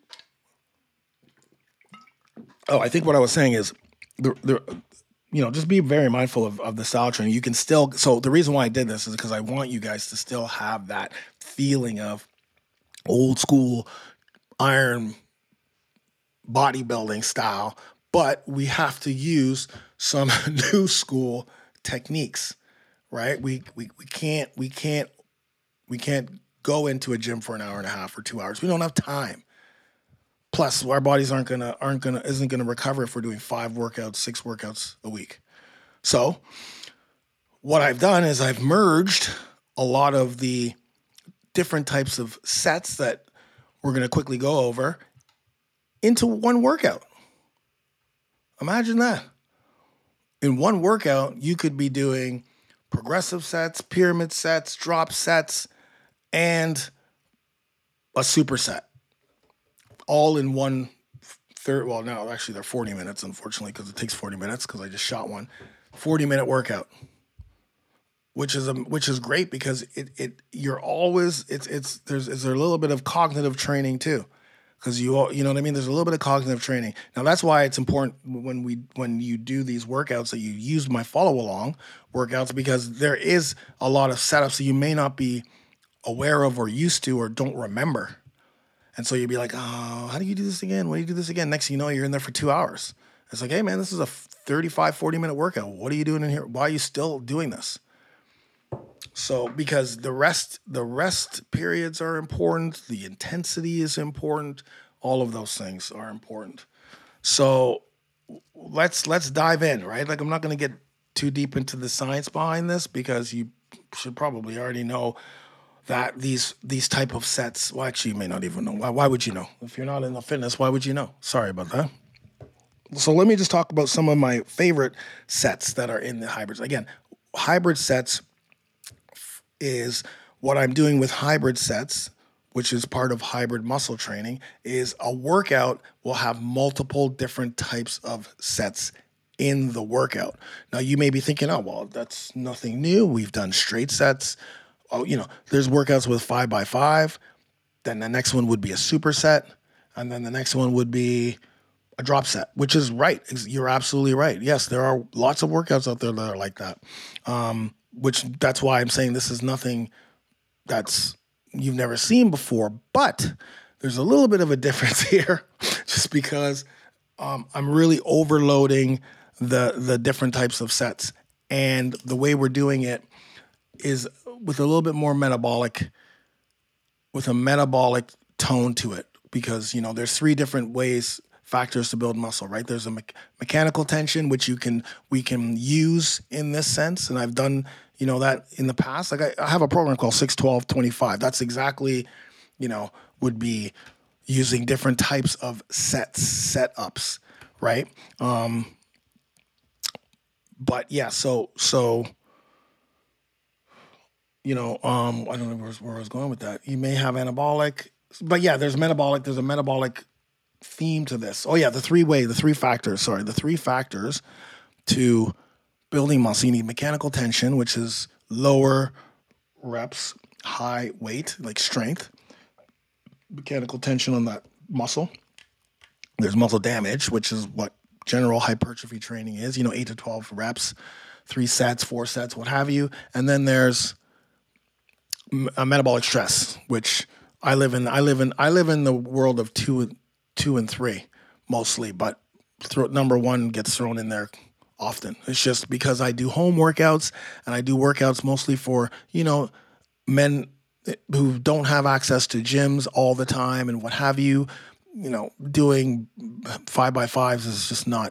Oh, I think what I was saying is, the the. You know, just be very mindful of, of the style training. You can still, so the reason why I did this is because I want you guys to still have that feeling of old school iron bodybuilding style, but we have to use some new school techniques, right? We, we, we can't, we can't, we can't go into a gym for an hour and a half or two hours. We don't have time. Plus, our bodies aren't gonna aren't gonna isn't gonna recover if we're doing five workouts, six workouts a week. So, what I've done is I've merged a lot of the different types of sets that we're gonna quickly go over into one workout. Imagine that. In one workout, you could be doing progressive sets, pyramid sets, drop sets, and a superset. All in one third, well, no, actually they're forty minutes, unfortunately, because it takes forty minutes because I just shot one. forty minute workout, which is a, which is great because it it you're always it's it's there's is there a little bit of cognitive training too, because you all, you know what I mean. There's a little bit of cognitive training. Now that's why it's important when we when you do these workouts that you use my follow along workouts, because there is a lot of setups that you may not be aware of or used to or don't remember. And so you'd be like, oh, how do you do this again? What do you do this again? Next thing you know, you're in there for two hours. It's like, hey, man, this is a thirty-five, forty-minute workout. What are you doing in here? Why are you still doing this? So because the rest, the rest periods are important. The intensity is important. All of those things are important. So let's let's dive in, right? Like I'm not going to get too deep into the science behind this because you should probably already know that these these type of sets. Well, actually, you may not even know. Why? Why would you know if you're not in the fitness? Why would you know? Sorry about that. So let me just talk about some of my favorite sets that are in the hybrids. Again, hybrid sets is what I'm doing with hybrid sets, which is part of hybrid muscle training, is a workout will have multiple different types of sets in the workout. Now, you may be thinking, oh, well, that's nothing new. We've done straight sets. Oh, you know, there's workouts with five by five. Then the next one would be a superset. And then the next one would be a drop set, which is right. You're absolutely right. Yes, there are lots of workouts out there that are like that, um, which that's why I'm saying this is nothing that's you've never seen before. But there's a little bit of a difference here just because um, I'm really overloading the the different types of sets. And the way we're doing it is with a little bit more metabolic, with a metabolic tone to it. Because, you know, there's three different ways, factors to build muscle, right? There's a me- mechanical tension, which you can we can use in this sense. And I've done, you know, that in the past. Like I, I have a program called six twelve twenty-five. That's exactly, you know, would be using different types of sets, setups, right? Um, but yeah, so so you know, um, I don't know where, where I was going with that. You may have anabolic, but yeah, there's metabolic. There's a metabolic theme to this. Oh yeah, the three way, the three factors. Sorry, the three factors to building muscle. You need mechanical tension, which is lower reps, high weight, like strength. Mechanical tension on that muscle. There's muscle damage, which is what general hypertrophy training is. You know, eight to twelve reps, three sets, four sets, what have you. And then there's a metabolic stress, which I live in. I live in. I live in the world of two, two and three mostly, but th- number one gets thrown in there often. It's just because I do home workouts and I do workouts mostly for, you know, men who don't have access to gyms all the time and what have you. You know, doing five by fives is just not.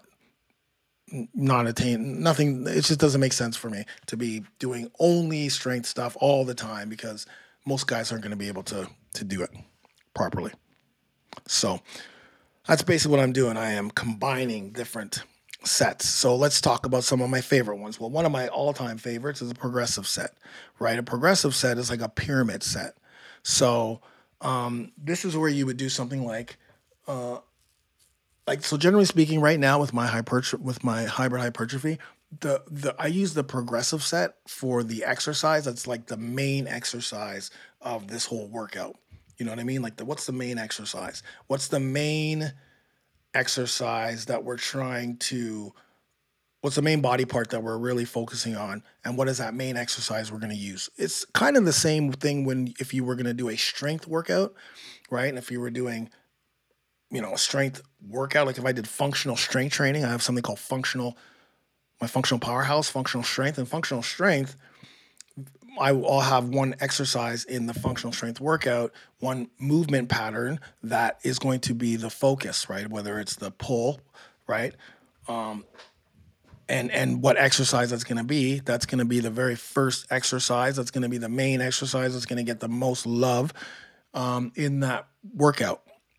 Not attain nothing. It just doesn't make sense for me to be doing only strength stuff all the time because most guys aren't going to be able to to do it properly. So that's basically what I'm doing. I am combining different sets. So let's talk about some of my favorite ones. Well, one of my all-time favorites is a progressive set, right? A progressive set is like a pyramid set. So um, this is where you would do something like. Uh, Like so, generally speaking, right now with my hypertrophy, with my hybrid hypertrophy, the the I use the progressive set for the exercise. That's like the main exercise of this whole workout. You know what I mean? Like the what's the main exercise? What's the main exercise that we're trying to? What's the main body part that we're really focusing on? And what is that main exercise we're going to use? It's kind of the same thing when if you were going to do a strength workout, right? And if you were doing you know, a strength workout, like if I did functional strength training, I have something called functional, my functional powerhouse, functional strength. And functional strength, I will have one exercise in the functional strength workout, one movement pattern that is going to be the focus, right? Whether it's the pull, right? Um, and and what exercise that's going to be, that's going to be the very first exercise. That's going to be the main exercise that's going to get the most love um, in that workout.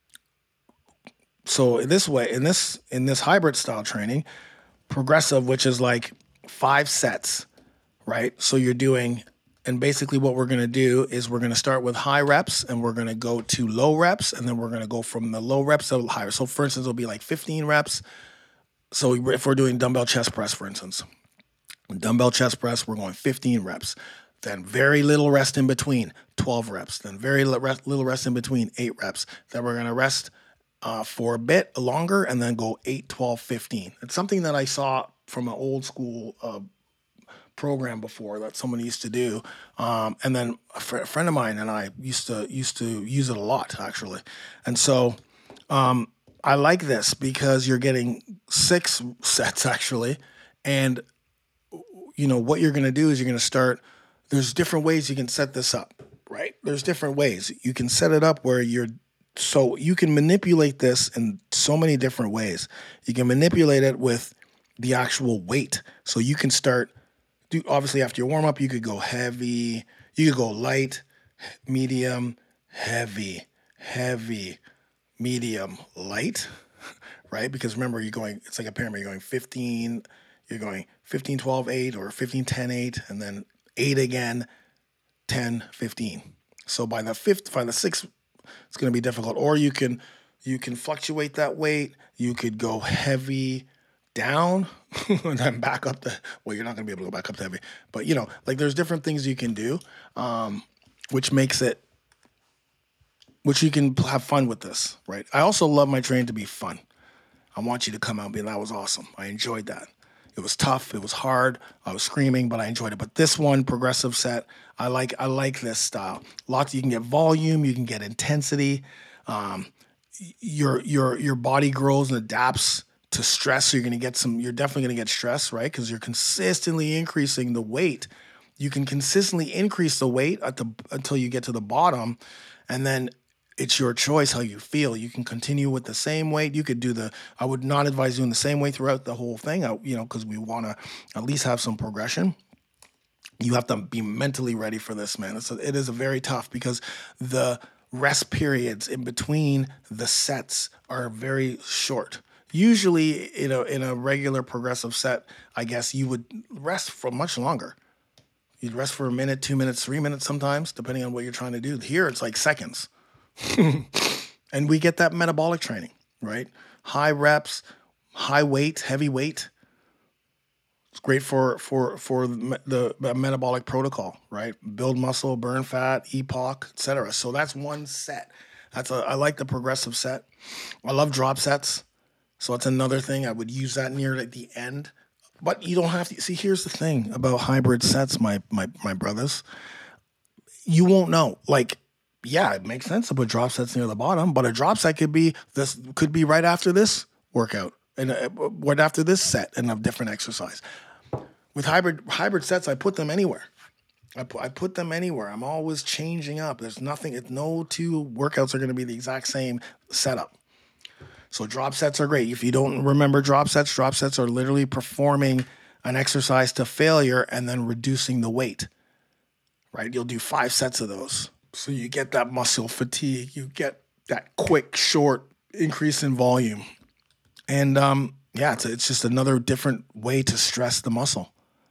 So in this way, in this in this hybrid style training, progressive, which is like five sets, right? So you're doing, and basically what we're going to do is we're going to start with high reps and we're going to go to low reps, and then we're going to go from the low reps to higher. So for instance, it'll be like fifteen reps. So if we're doing dumbbell chest press, for instance, dumbbell chest press, we're going fifteen reps. Then very little rest in between, twelve reps. Then very little rest in between, eight reps. Then we're going to rest Uh, for a bit longer and then go eight, twelve, fifteen. It's something that I saw from an old school uh, program before that someone used to do. Um, and then a, fr- a friend of mine and I used to used to use it a lot, actually. And so um, I like this because you're getting six sets, actually. And, you know, what you're going to do is you're going to start, there's different ways you can set this up, right? There's different ways. You can set it up where you're So you can manipulate this in so many different ways. You can manipulate it with the actual weight. So you can start, do obviously after your warm up, you could go heavy, you could go light, medium, heavy, heavy, medium, light, right? Because remember, you're going, it's like a pyramid. You're going fifteen, you're going fifteen, twelve, eight, or fifteen, ten, eight, and then eight again, ten, fifteen. So by the fifth, by the sixth, it's going to be difficult. Or you can, you can fluctuate that weight. You could go heavy down and then back up to, well, you're not going to be able to go back up to heavy. But, you know, like there's different things you can do, um, which makes it, which you can have fun with this, right? I also love my training to be fun. I want you to come out and be, that was awesome. I enjoyed that. It was tough. It was hard. I was screaming, but I enjoyed it. But this one, progressive set, I like I like this style. Lots, you can get volume, you can get intensity. Um, your your your body grows and adapts to stress. So you're gonna get some, you're definitely gonna get stress, right? Because you're consistently increasing the weight. You can consistently increase the weight at the until you get to the bottom, and then it's your choice how you feel. You can continue with the same weight. You could do the, I would not advise doing the same weight throughout the whole thing, you know, because we want to at least have some progression. You have to be mentally ready for this, man. It's a, it is a very tough because the rest periods in between the sets are very short. Usually in a, in a regular progressive set, I guess you would rest for much longer. You'd rest for a minute, two minutes, three minutes sometimes, depending on what you're trying to do. Here, it's like seconds. And we get that metabolic training, right? High reps, high weight, heavy weight. It's great for for for the, the metabolic protocol, right? Build muscle, burn fat, E P O C, et cetera. So that's one set. That's a, I like the progressive set. I love drop sets. So that's another thing. I would use that near at the end. But you don't have to. See, here's the thing about hybrid sets, my my my brothers. You won't know. Like, yeah, it makes sense to put drop sets near the bottom, but a drop set could be this could be right after this workout and uh, right after this set and a different exercise. With hybrid hybrid sets, I put them anywhere. I put, I put them anywhere. I'm always changing up. There's nothing. It's no two workouts are going to be the exact same setup. So drop sets are great. If you don't remember drop sets, drop sets are literally performing an exercise to failure and then reducing the weight. Right? You'll do five sets of those. So you get that muscle fatigue, you get that quick, short increase in volume. And um, yeah, it's, it's just another different way to stress the muscle.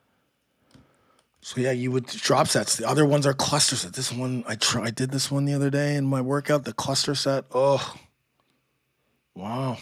So yeah, you would drop sets. The other ones are cluster sets. This one, I try, I did this one the other day in my workout, the cluster set. Oh, wow.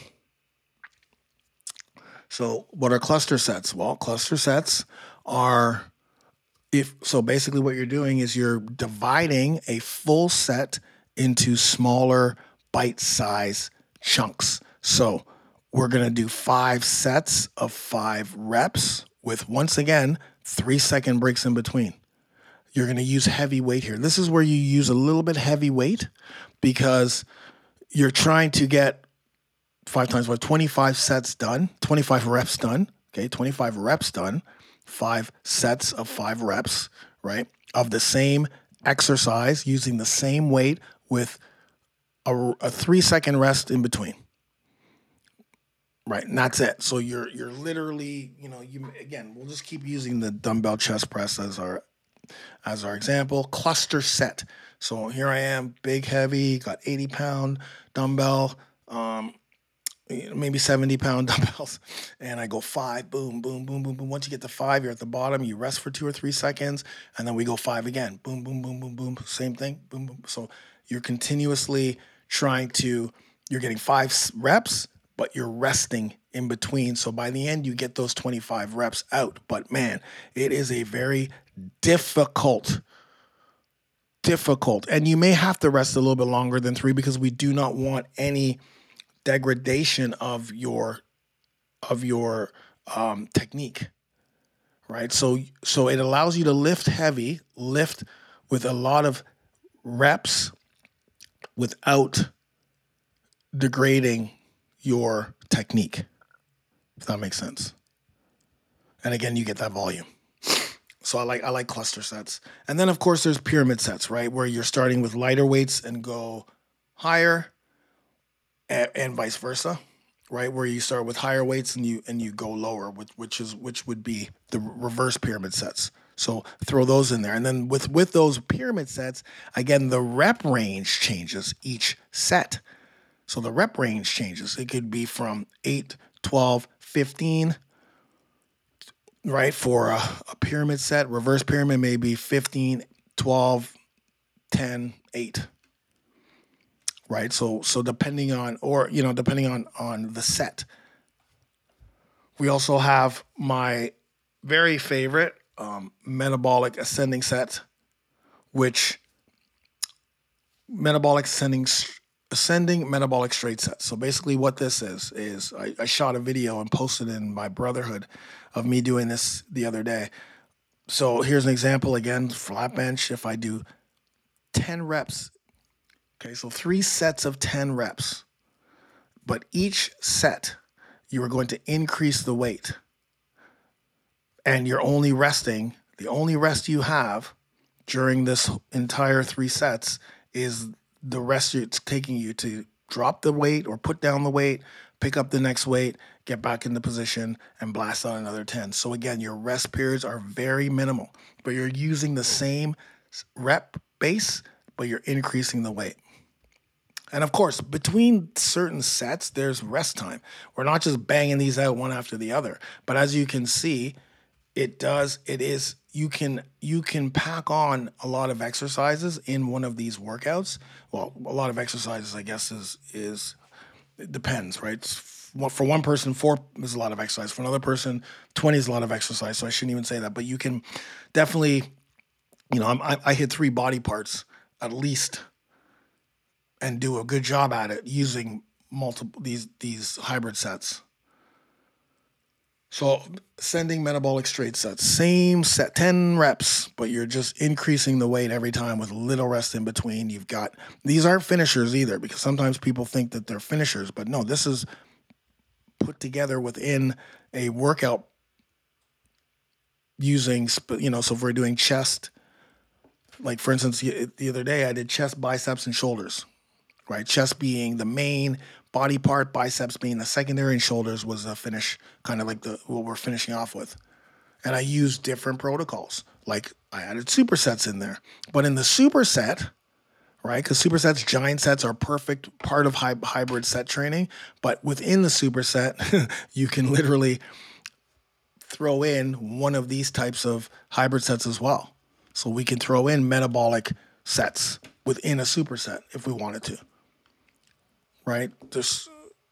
So what are cluster sets? Well, cluster sets are... If so, basically what you're doing is you're dividing a full set into smaller bite-size chunks. So we're going to do five sets of five reps with, once again, three second breaks in between. You're going to use heavy weight here. This is where you use a little bit heavy weight because you're trying to get five times what, twenty-five sets done, twenty-five reps done, okay, twenty-five reps done. Five sets of five reps, right, of the same exercise using the same weight with a, a three-second rest in between, right, and that's it. So you're you're literally, you know, you again, we'll just keep using the dumbbell chest press as our as our example. Cluster set. So here I am, big, heavy, got eighty pound dumbbell. Um, maybe seventy pound dumbbells, and I go five, boom, boom, boom, boom, boom. Once you get to five, you're at the bottom, you rest for two or three seconds, and then we go five again, boom, boom, boom, boom, boom, same thing, boom, boom. So you're continuously trying to, you're getting five reps, but you're resting in between. So by the end, you get those twenty-five reps out. But man, it is a very difficult, difficult, and you may have to rest a little bit longer than three because we do not want any degradation of your of your um, technique, right? So so it allows you to lift heavy, lift with a lot of reps without degrading your technique, if that makes sense. And again, you get that volume. So I like I like cluster sets. And then of course there's pyramid sets, right? Where you're starting with lighter weights and go higher, and vice versa, right? Where you start with higher weights and you and you go lower, which, which is which would be the reverse pyramid sets. So throw those in there. And then with, with those pyramid sets, again, the rep range changes each set. So the rep range changes. It could be from eight, twelve, fifteen, right? For a, a pyramid set. Reverse pyramid may be fifteen, twelve, ten, eight. Right? So so depending on, or, you know, depending on, on the set. We also have my very favorite um, metabolic ascending set, which metabolic ascending ascending metabolic straight set. So basically what this is, is I, I shot a video and posted in my Brotherhood of me doing this the other day. So here's an example again, flat bench. If I do ten reps, okay, so three sets of ten reps, but each set you are going to increase the weight, and you're only resting, the only rest you have during this entire three sets is the rest it's taking you to drop the weight or put down the weight, pick up the next weight, get back into position, and blast out another ten. So again, your rest periods are very minimal, but you're using the same rep base, but you're increasing the weight. And of course, between certain sets, there's rest time. We're not just banging these out one after the other. But as you can see, it does, it is, you can you can pack on a lot of exercises in one of these workouts. Well, a lot of exercises, I guess, is, is it depends, right? For one person, four is a lot of exercise. For another person, twenty is a lot of exercise. So I shouldn't even say that. But you can definitely, you know, I'm, I, I hit three body parts at least and do a good job at it using multiple these these hybrid sets. So ascending metabolic straight sets, same set, ten reps, but you're just increasing the weight every time with little rest in between. You've got, these aren't finishers either, because sometimes people think that they're finishers, but no, this is put together within a workout using, you know, so if we're doing chest, like for instance, the other day I did chest, biceps, and shoulders, right? Chest being the main body part, biceps being the secondary, and shoulders was the finish, kind of like the what we're finishing off with. And I used different protocols. Like I added supersets in there. But in the superset, right, because supersets, giant sets are perfect part of hy- hybrid set training. But within the superset, you can literally throw in one of these types of hybrid sets as well. So we can throw in metabolic sets within a superset if we wanted to. Right? There's,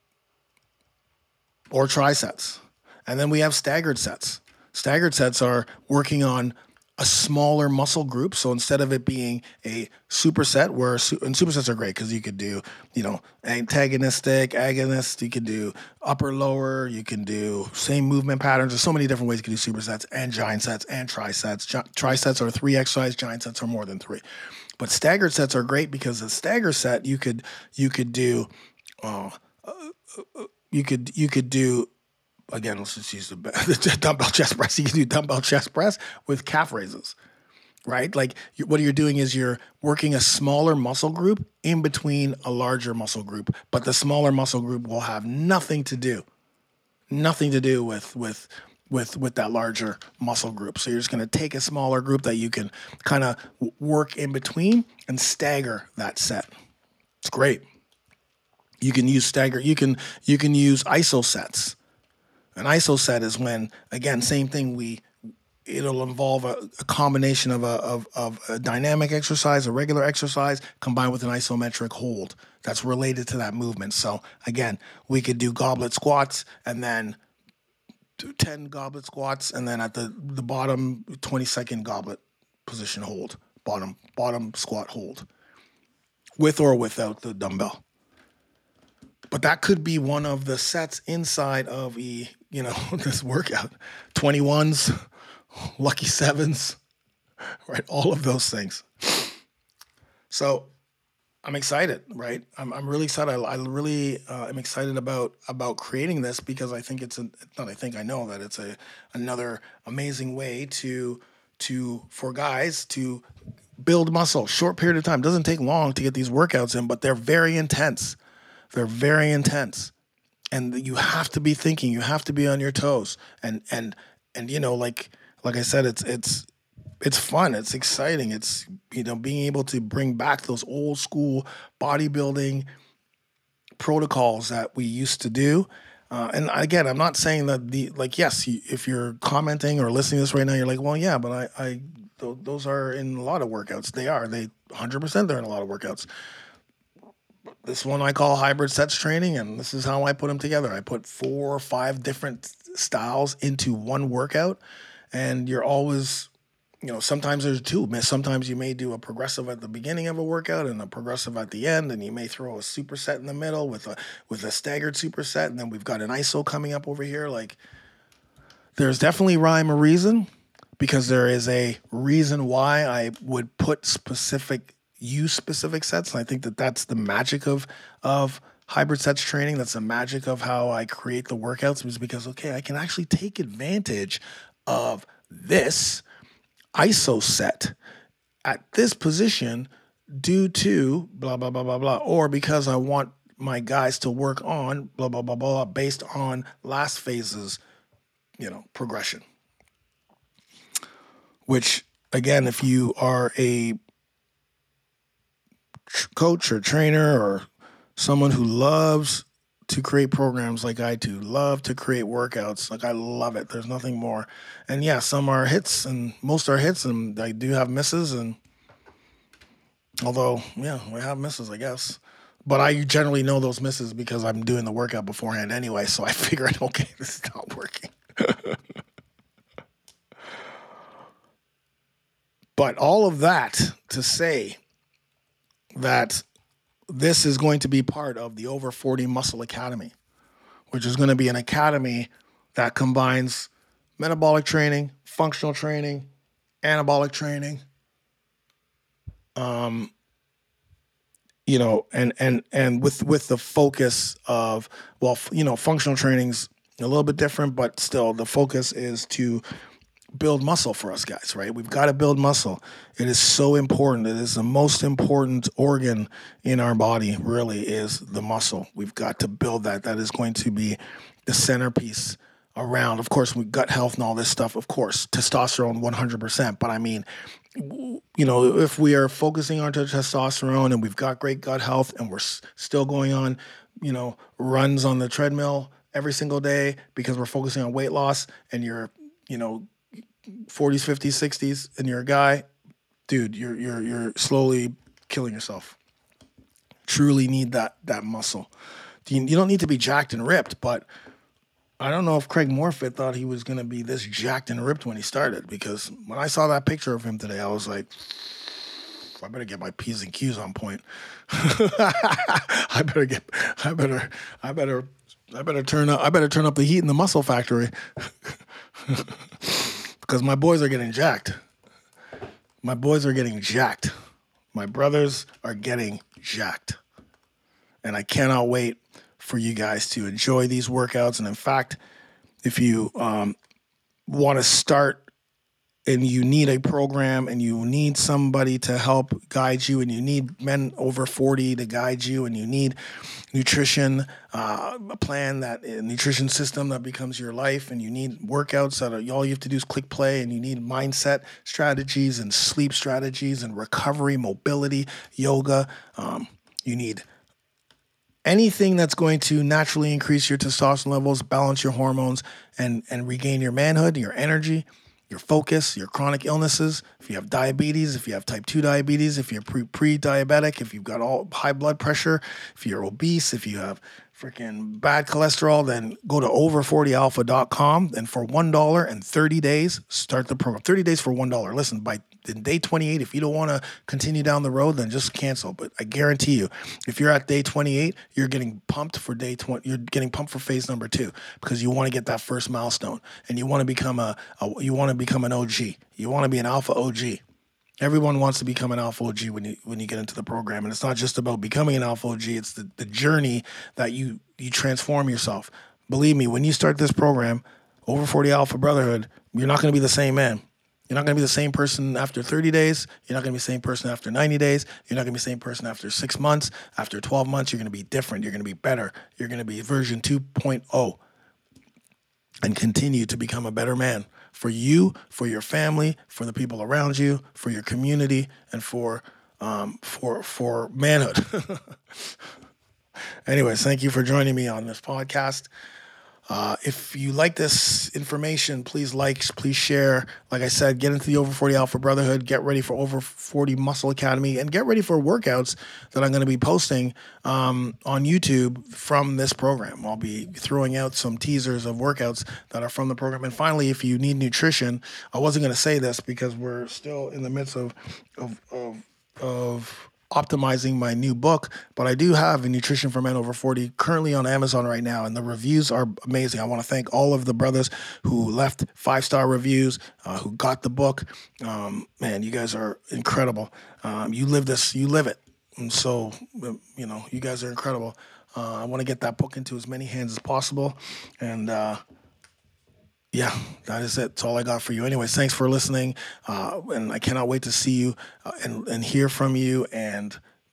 or trisets. And then we have staggered sets. Staggered sets are working on a smaller muscle group. So instead of it being a superset, where, and supersets are great because you could do, you know, antagonistic, agonist, you can do upper, lower, you can do same movement patterns. There's so many different ways you can do supersets and giant sets and trisets. Trisets are three exercises, giant sets are more than three. But staggered sets are great because the stagger set you could you could do uh, uh, you could you could do again. Let's just use the, the dumbbell chest press. You can do dumbbell chest press with calf raises, right? Like you, what you're doing is you're working a smaller muscle group in between a larger muscle group, but the smaller muscle group will have nothing to do, nothing to do with with. with with that larger muscle group. So you're just going to take a smaller group that you can kind of work in between and stagger that set. It's great. You can use stagger. You can you can use iso sets. An iso set is when, again, same thing. We it'll involve a, a combination of a of, of a dynamic exercise, a regular exercise, combined with an isometric hold that's related to that movement. So again, we could do goblet squats and then ten goblet squats, and then at the, the bottom, twenty second goblet position hold, bottom bottom squat hold, with or without the dumbbell. But that could be one of the sets inside of a, you know, this workout. twenty-ones, lucky sevens, right? All of those things. So I'm excited, right? I'm I'm really excited. I, I really uh, am excited about about creating this because I think it's a not. I think I know that it's a another amazing way to to for guys to build muscle. Short period of time. Doesn't take long to get these workouts in, but they're very intense. They're very intense, and you have to be thinking, you have to be on your toes. And, and, and, you know, like, like I said, it's, it's, it's fun. It's exciting. It's, you know, being able to bring back those old school bodybuilding protocols that we used to do. Uh, and again, I'm not saying that the, like, yes, you, if you're commenting or listening to this right now, you're like, well, yeah, but I, I, th- those are in a lot of workouts. They are, they one hundred percent they're in a lot of workouts. This one I call hybrid sets training, and this is how I put them together. I put four or five different styles into one workout, and you're always, you know, sometimes there's two. Sometimes you may do a progressive at the beginning of a workout and a progressive at the end, and you may throw a superset in the middle with a with a staggered superset, and then we've got an I S O coming up over here. Like, there's definitely rhyme or reason, because there is a reason why I would put specific, use specific sets, and I think that that's the magic of of hybrid sets training. That's the magic of how I create the workouts, is because, okay, I can actually take advantage of this I S O set at this position due to blah, blah, blah, blah, blah, or because I want my guys to work on blah, blah, blah, blah, based on last phase's, you know, progression. Which, again, if you are a coach or trainer or someone who loves to create programs like I do, love to create workouts. Like, I love it. There's nothing more. And yeah, some are hits and most are hits, and I do have misses. And although, yeah, I have misses, I guess. But I generally know those misses because I'm doing the workout beforehand anyway. So I figured, okay, this is not working. But all of that to say that this is going to be part of the Over forty Muscle Academy, which is going to be an academy that combines metabolic training, functional training, anabolic training, um, you know, and and and with with the focus of, well, you know, functional training's a little bit different, but still the focus is to build muscle for us guys, right? We've got to build muscle. It is so important. It is the most important organ in our body, really, is the muscle. We've got to build that. That is going to be the centerpiece around, of course, with gut health and all this stuff, of course, testosterone one hundred percent. But I mean, you know, if we are focusing on testosterone and we've got great gut health and we're s- still going on, you know, runs on the treadmill every single day because we're focusing on weight loss, and you're, you know, forties, fifties, sixties, and you're a guy, dude, you're you're you're slowly killing yourself. Truly need that that muscle. You, you don't need to be jacked and ripped, but I don't know if Craig Morfitt thought he was going to be this jacked and ripped when he started, because when I saw that picture of him today, I was like, I better get my P's and Q's on point. I better get, I better, I better, I better turn up, I better turn up the heat in the muscle factory. Because my boys are getting jacked. My boys are getting jacked. My brothers are getting jacked. And I cannot wait for you guys to enjoy these workouts. And in fact, if you um, want to start and you need a program and you need somebody to help guide you, and you need men over forty to guide you, and you need nutrition, uh, a plan, that a nutrition system that becomes your life, and you need workouts that are, all you have to do is click play, and you need mindset strategies and sleep strategies and recovery, mobility, yoga. Um, you need anything that's going to naturally increase your testosterone levels, balance your hormones, and, and regain your manhood, your energy, your focus, your chronic illnesses. If you have diabetes, if you have type two diabetes, if you're pre, pre-diabetic, if you've got all high blood pressure, if you're obese, if you have freaking bad cholesterol, then go to over forty alpha dot com, and for one dollar and thirty days, start the program. thirty days for one dollar. Listen, by day twenty-eight, if you don't want to continue down the road, then just cancel. But I guarantee you, if you're at day twenty-eight, you're getting pumped for day twenty. You're getting pumped for phase number two, because you want to get that first milestone, and you want to become a, a you want to become an O G. You want to be an alpha O G. Everyone wants to become an alpha O G when you when you get into the program, and it's not just about becoming an alpha O G. It's the, the journey that you you transform yourself. Believe me, when you start this program, Over forty Alpha Brotherhood, you're not going to be the same man. You're not going to be the same person after thirty days. You're not going to be the same person after ninety days. You're not going to be the same person after six months. After twelve months, you're going to be different. You're going to be better. You're going to be version two point oh and continue to become a better man for you, for your family, for the people around you, for your community, and for um, for for manhood. Anyways, thank you for joining me on this podcast. Uh, if you like this information, please like, please share. Like I said, get into the Over forty Alpha Brotherhood, get ready for Over forty Muscle Academy, and get ready for workouts that I'm going to be posting um, on YouTube from this program. I'll be throwing out some teasers of workouts that are from the program. And finally, if you need nutrition, I wasn't going to say this because we're still in the midst of of of, of optimizing my new book, but I do have a Nutrition for Men Over forty currently on Amazon right now, and the reviews are amazing. I want to thank all of the brothers who left five-star reviews, uh, who got the book. Um, man, you guys are incredible. Um, you live this, you live it. And so, you know, you guys are incredible. Uh, I want to get that book into as many hands as possible. And, uh, yeah, that is it. That's all I got for you. Anyways, thanks for listening. Uh, and I cannot wait to see you uh, and, and hear from you and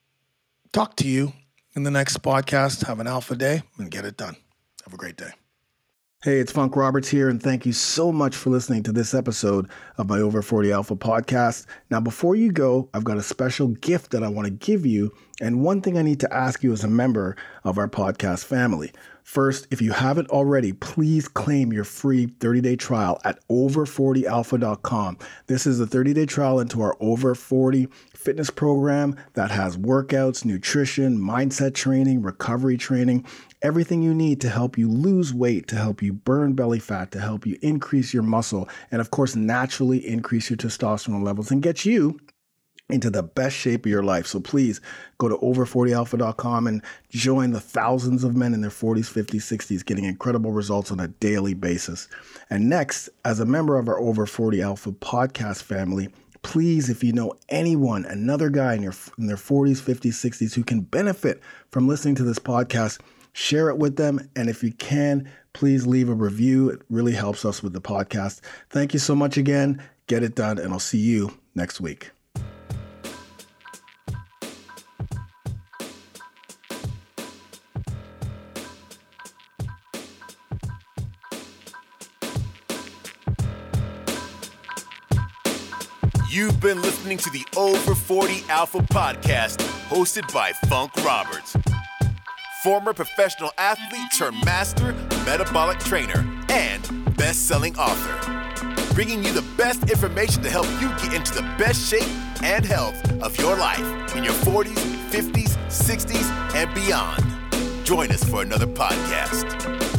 talk to you in the next podcast. Have an alpha day and get it done. Have a great day. Hey, it's Funk Roberts here, and thank you so much for listening to this episode of my Over forty Alpha podcast. Now, before you go, I've got a special gift that I want to give you, and one thing I need to ask you as a member of our podcast family. First, if you haven't already, please claim your free thirty-day trial at over forty alpha dot com. This is a thirty-day trial into our Over forty fitness program that has workouts, nutrition, mindset training, recovery training, everything you need to help you lose weight, to help you burn belly fat, to help you increase your muscle, and of course, naturally increase your testosterone levels and get you into the best shape of your life. So please go to over forty alpha dot com and join the thousands of men in their forties, fifties, sixties getting incredible results on a daily basis. And next, as a member of our Over forty Alpha podcast family, please, if you know anyone, another guy in, your, in their forties, fifties, sixties who can benefit from listening to this podcast, share it with them. And if you can, please leave a review. It really helps us with the podcast. Thank you so much again. Get it done, and I'll see you next week. You've been listening to the Over forty Alpha podcast, hosted by Funk Roberts, former professional athlete turned master metabolic trainer and best-selling author, bringing you the best information to help you get into the best shape and health of your life in your forties, fifties, sixties, and beyond. Join us for another podcast.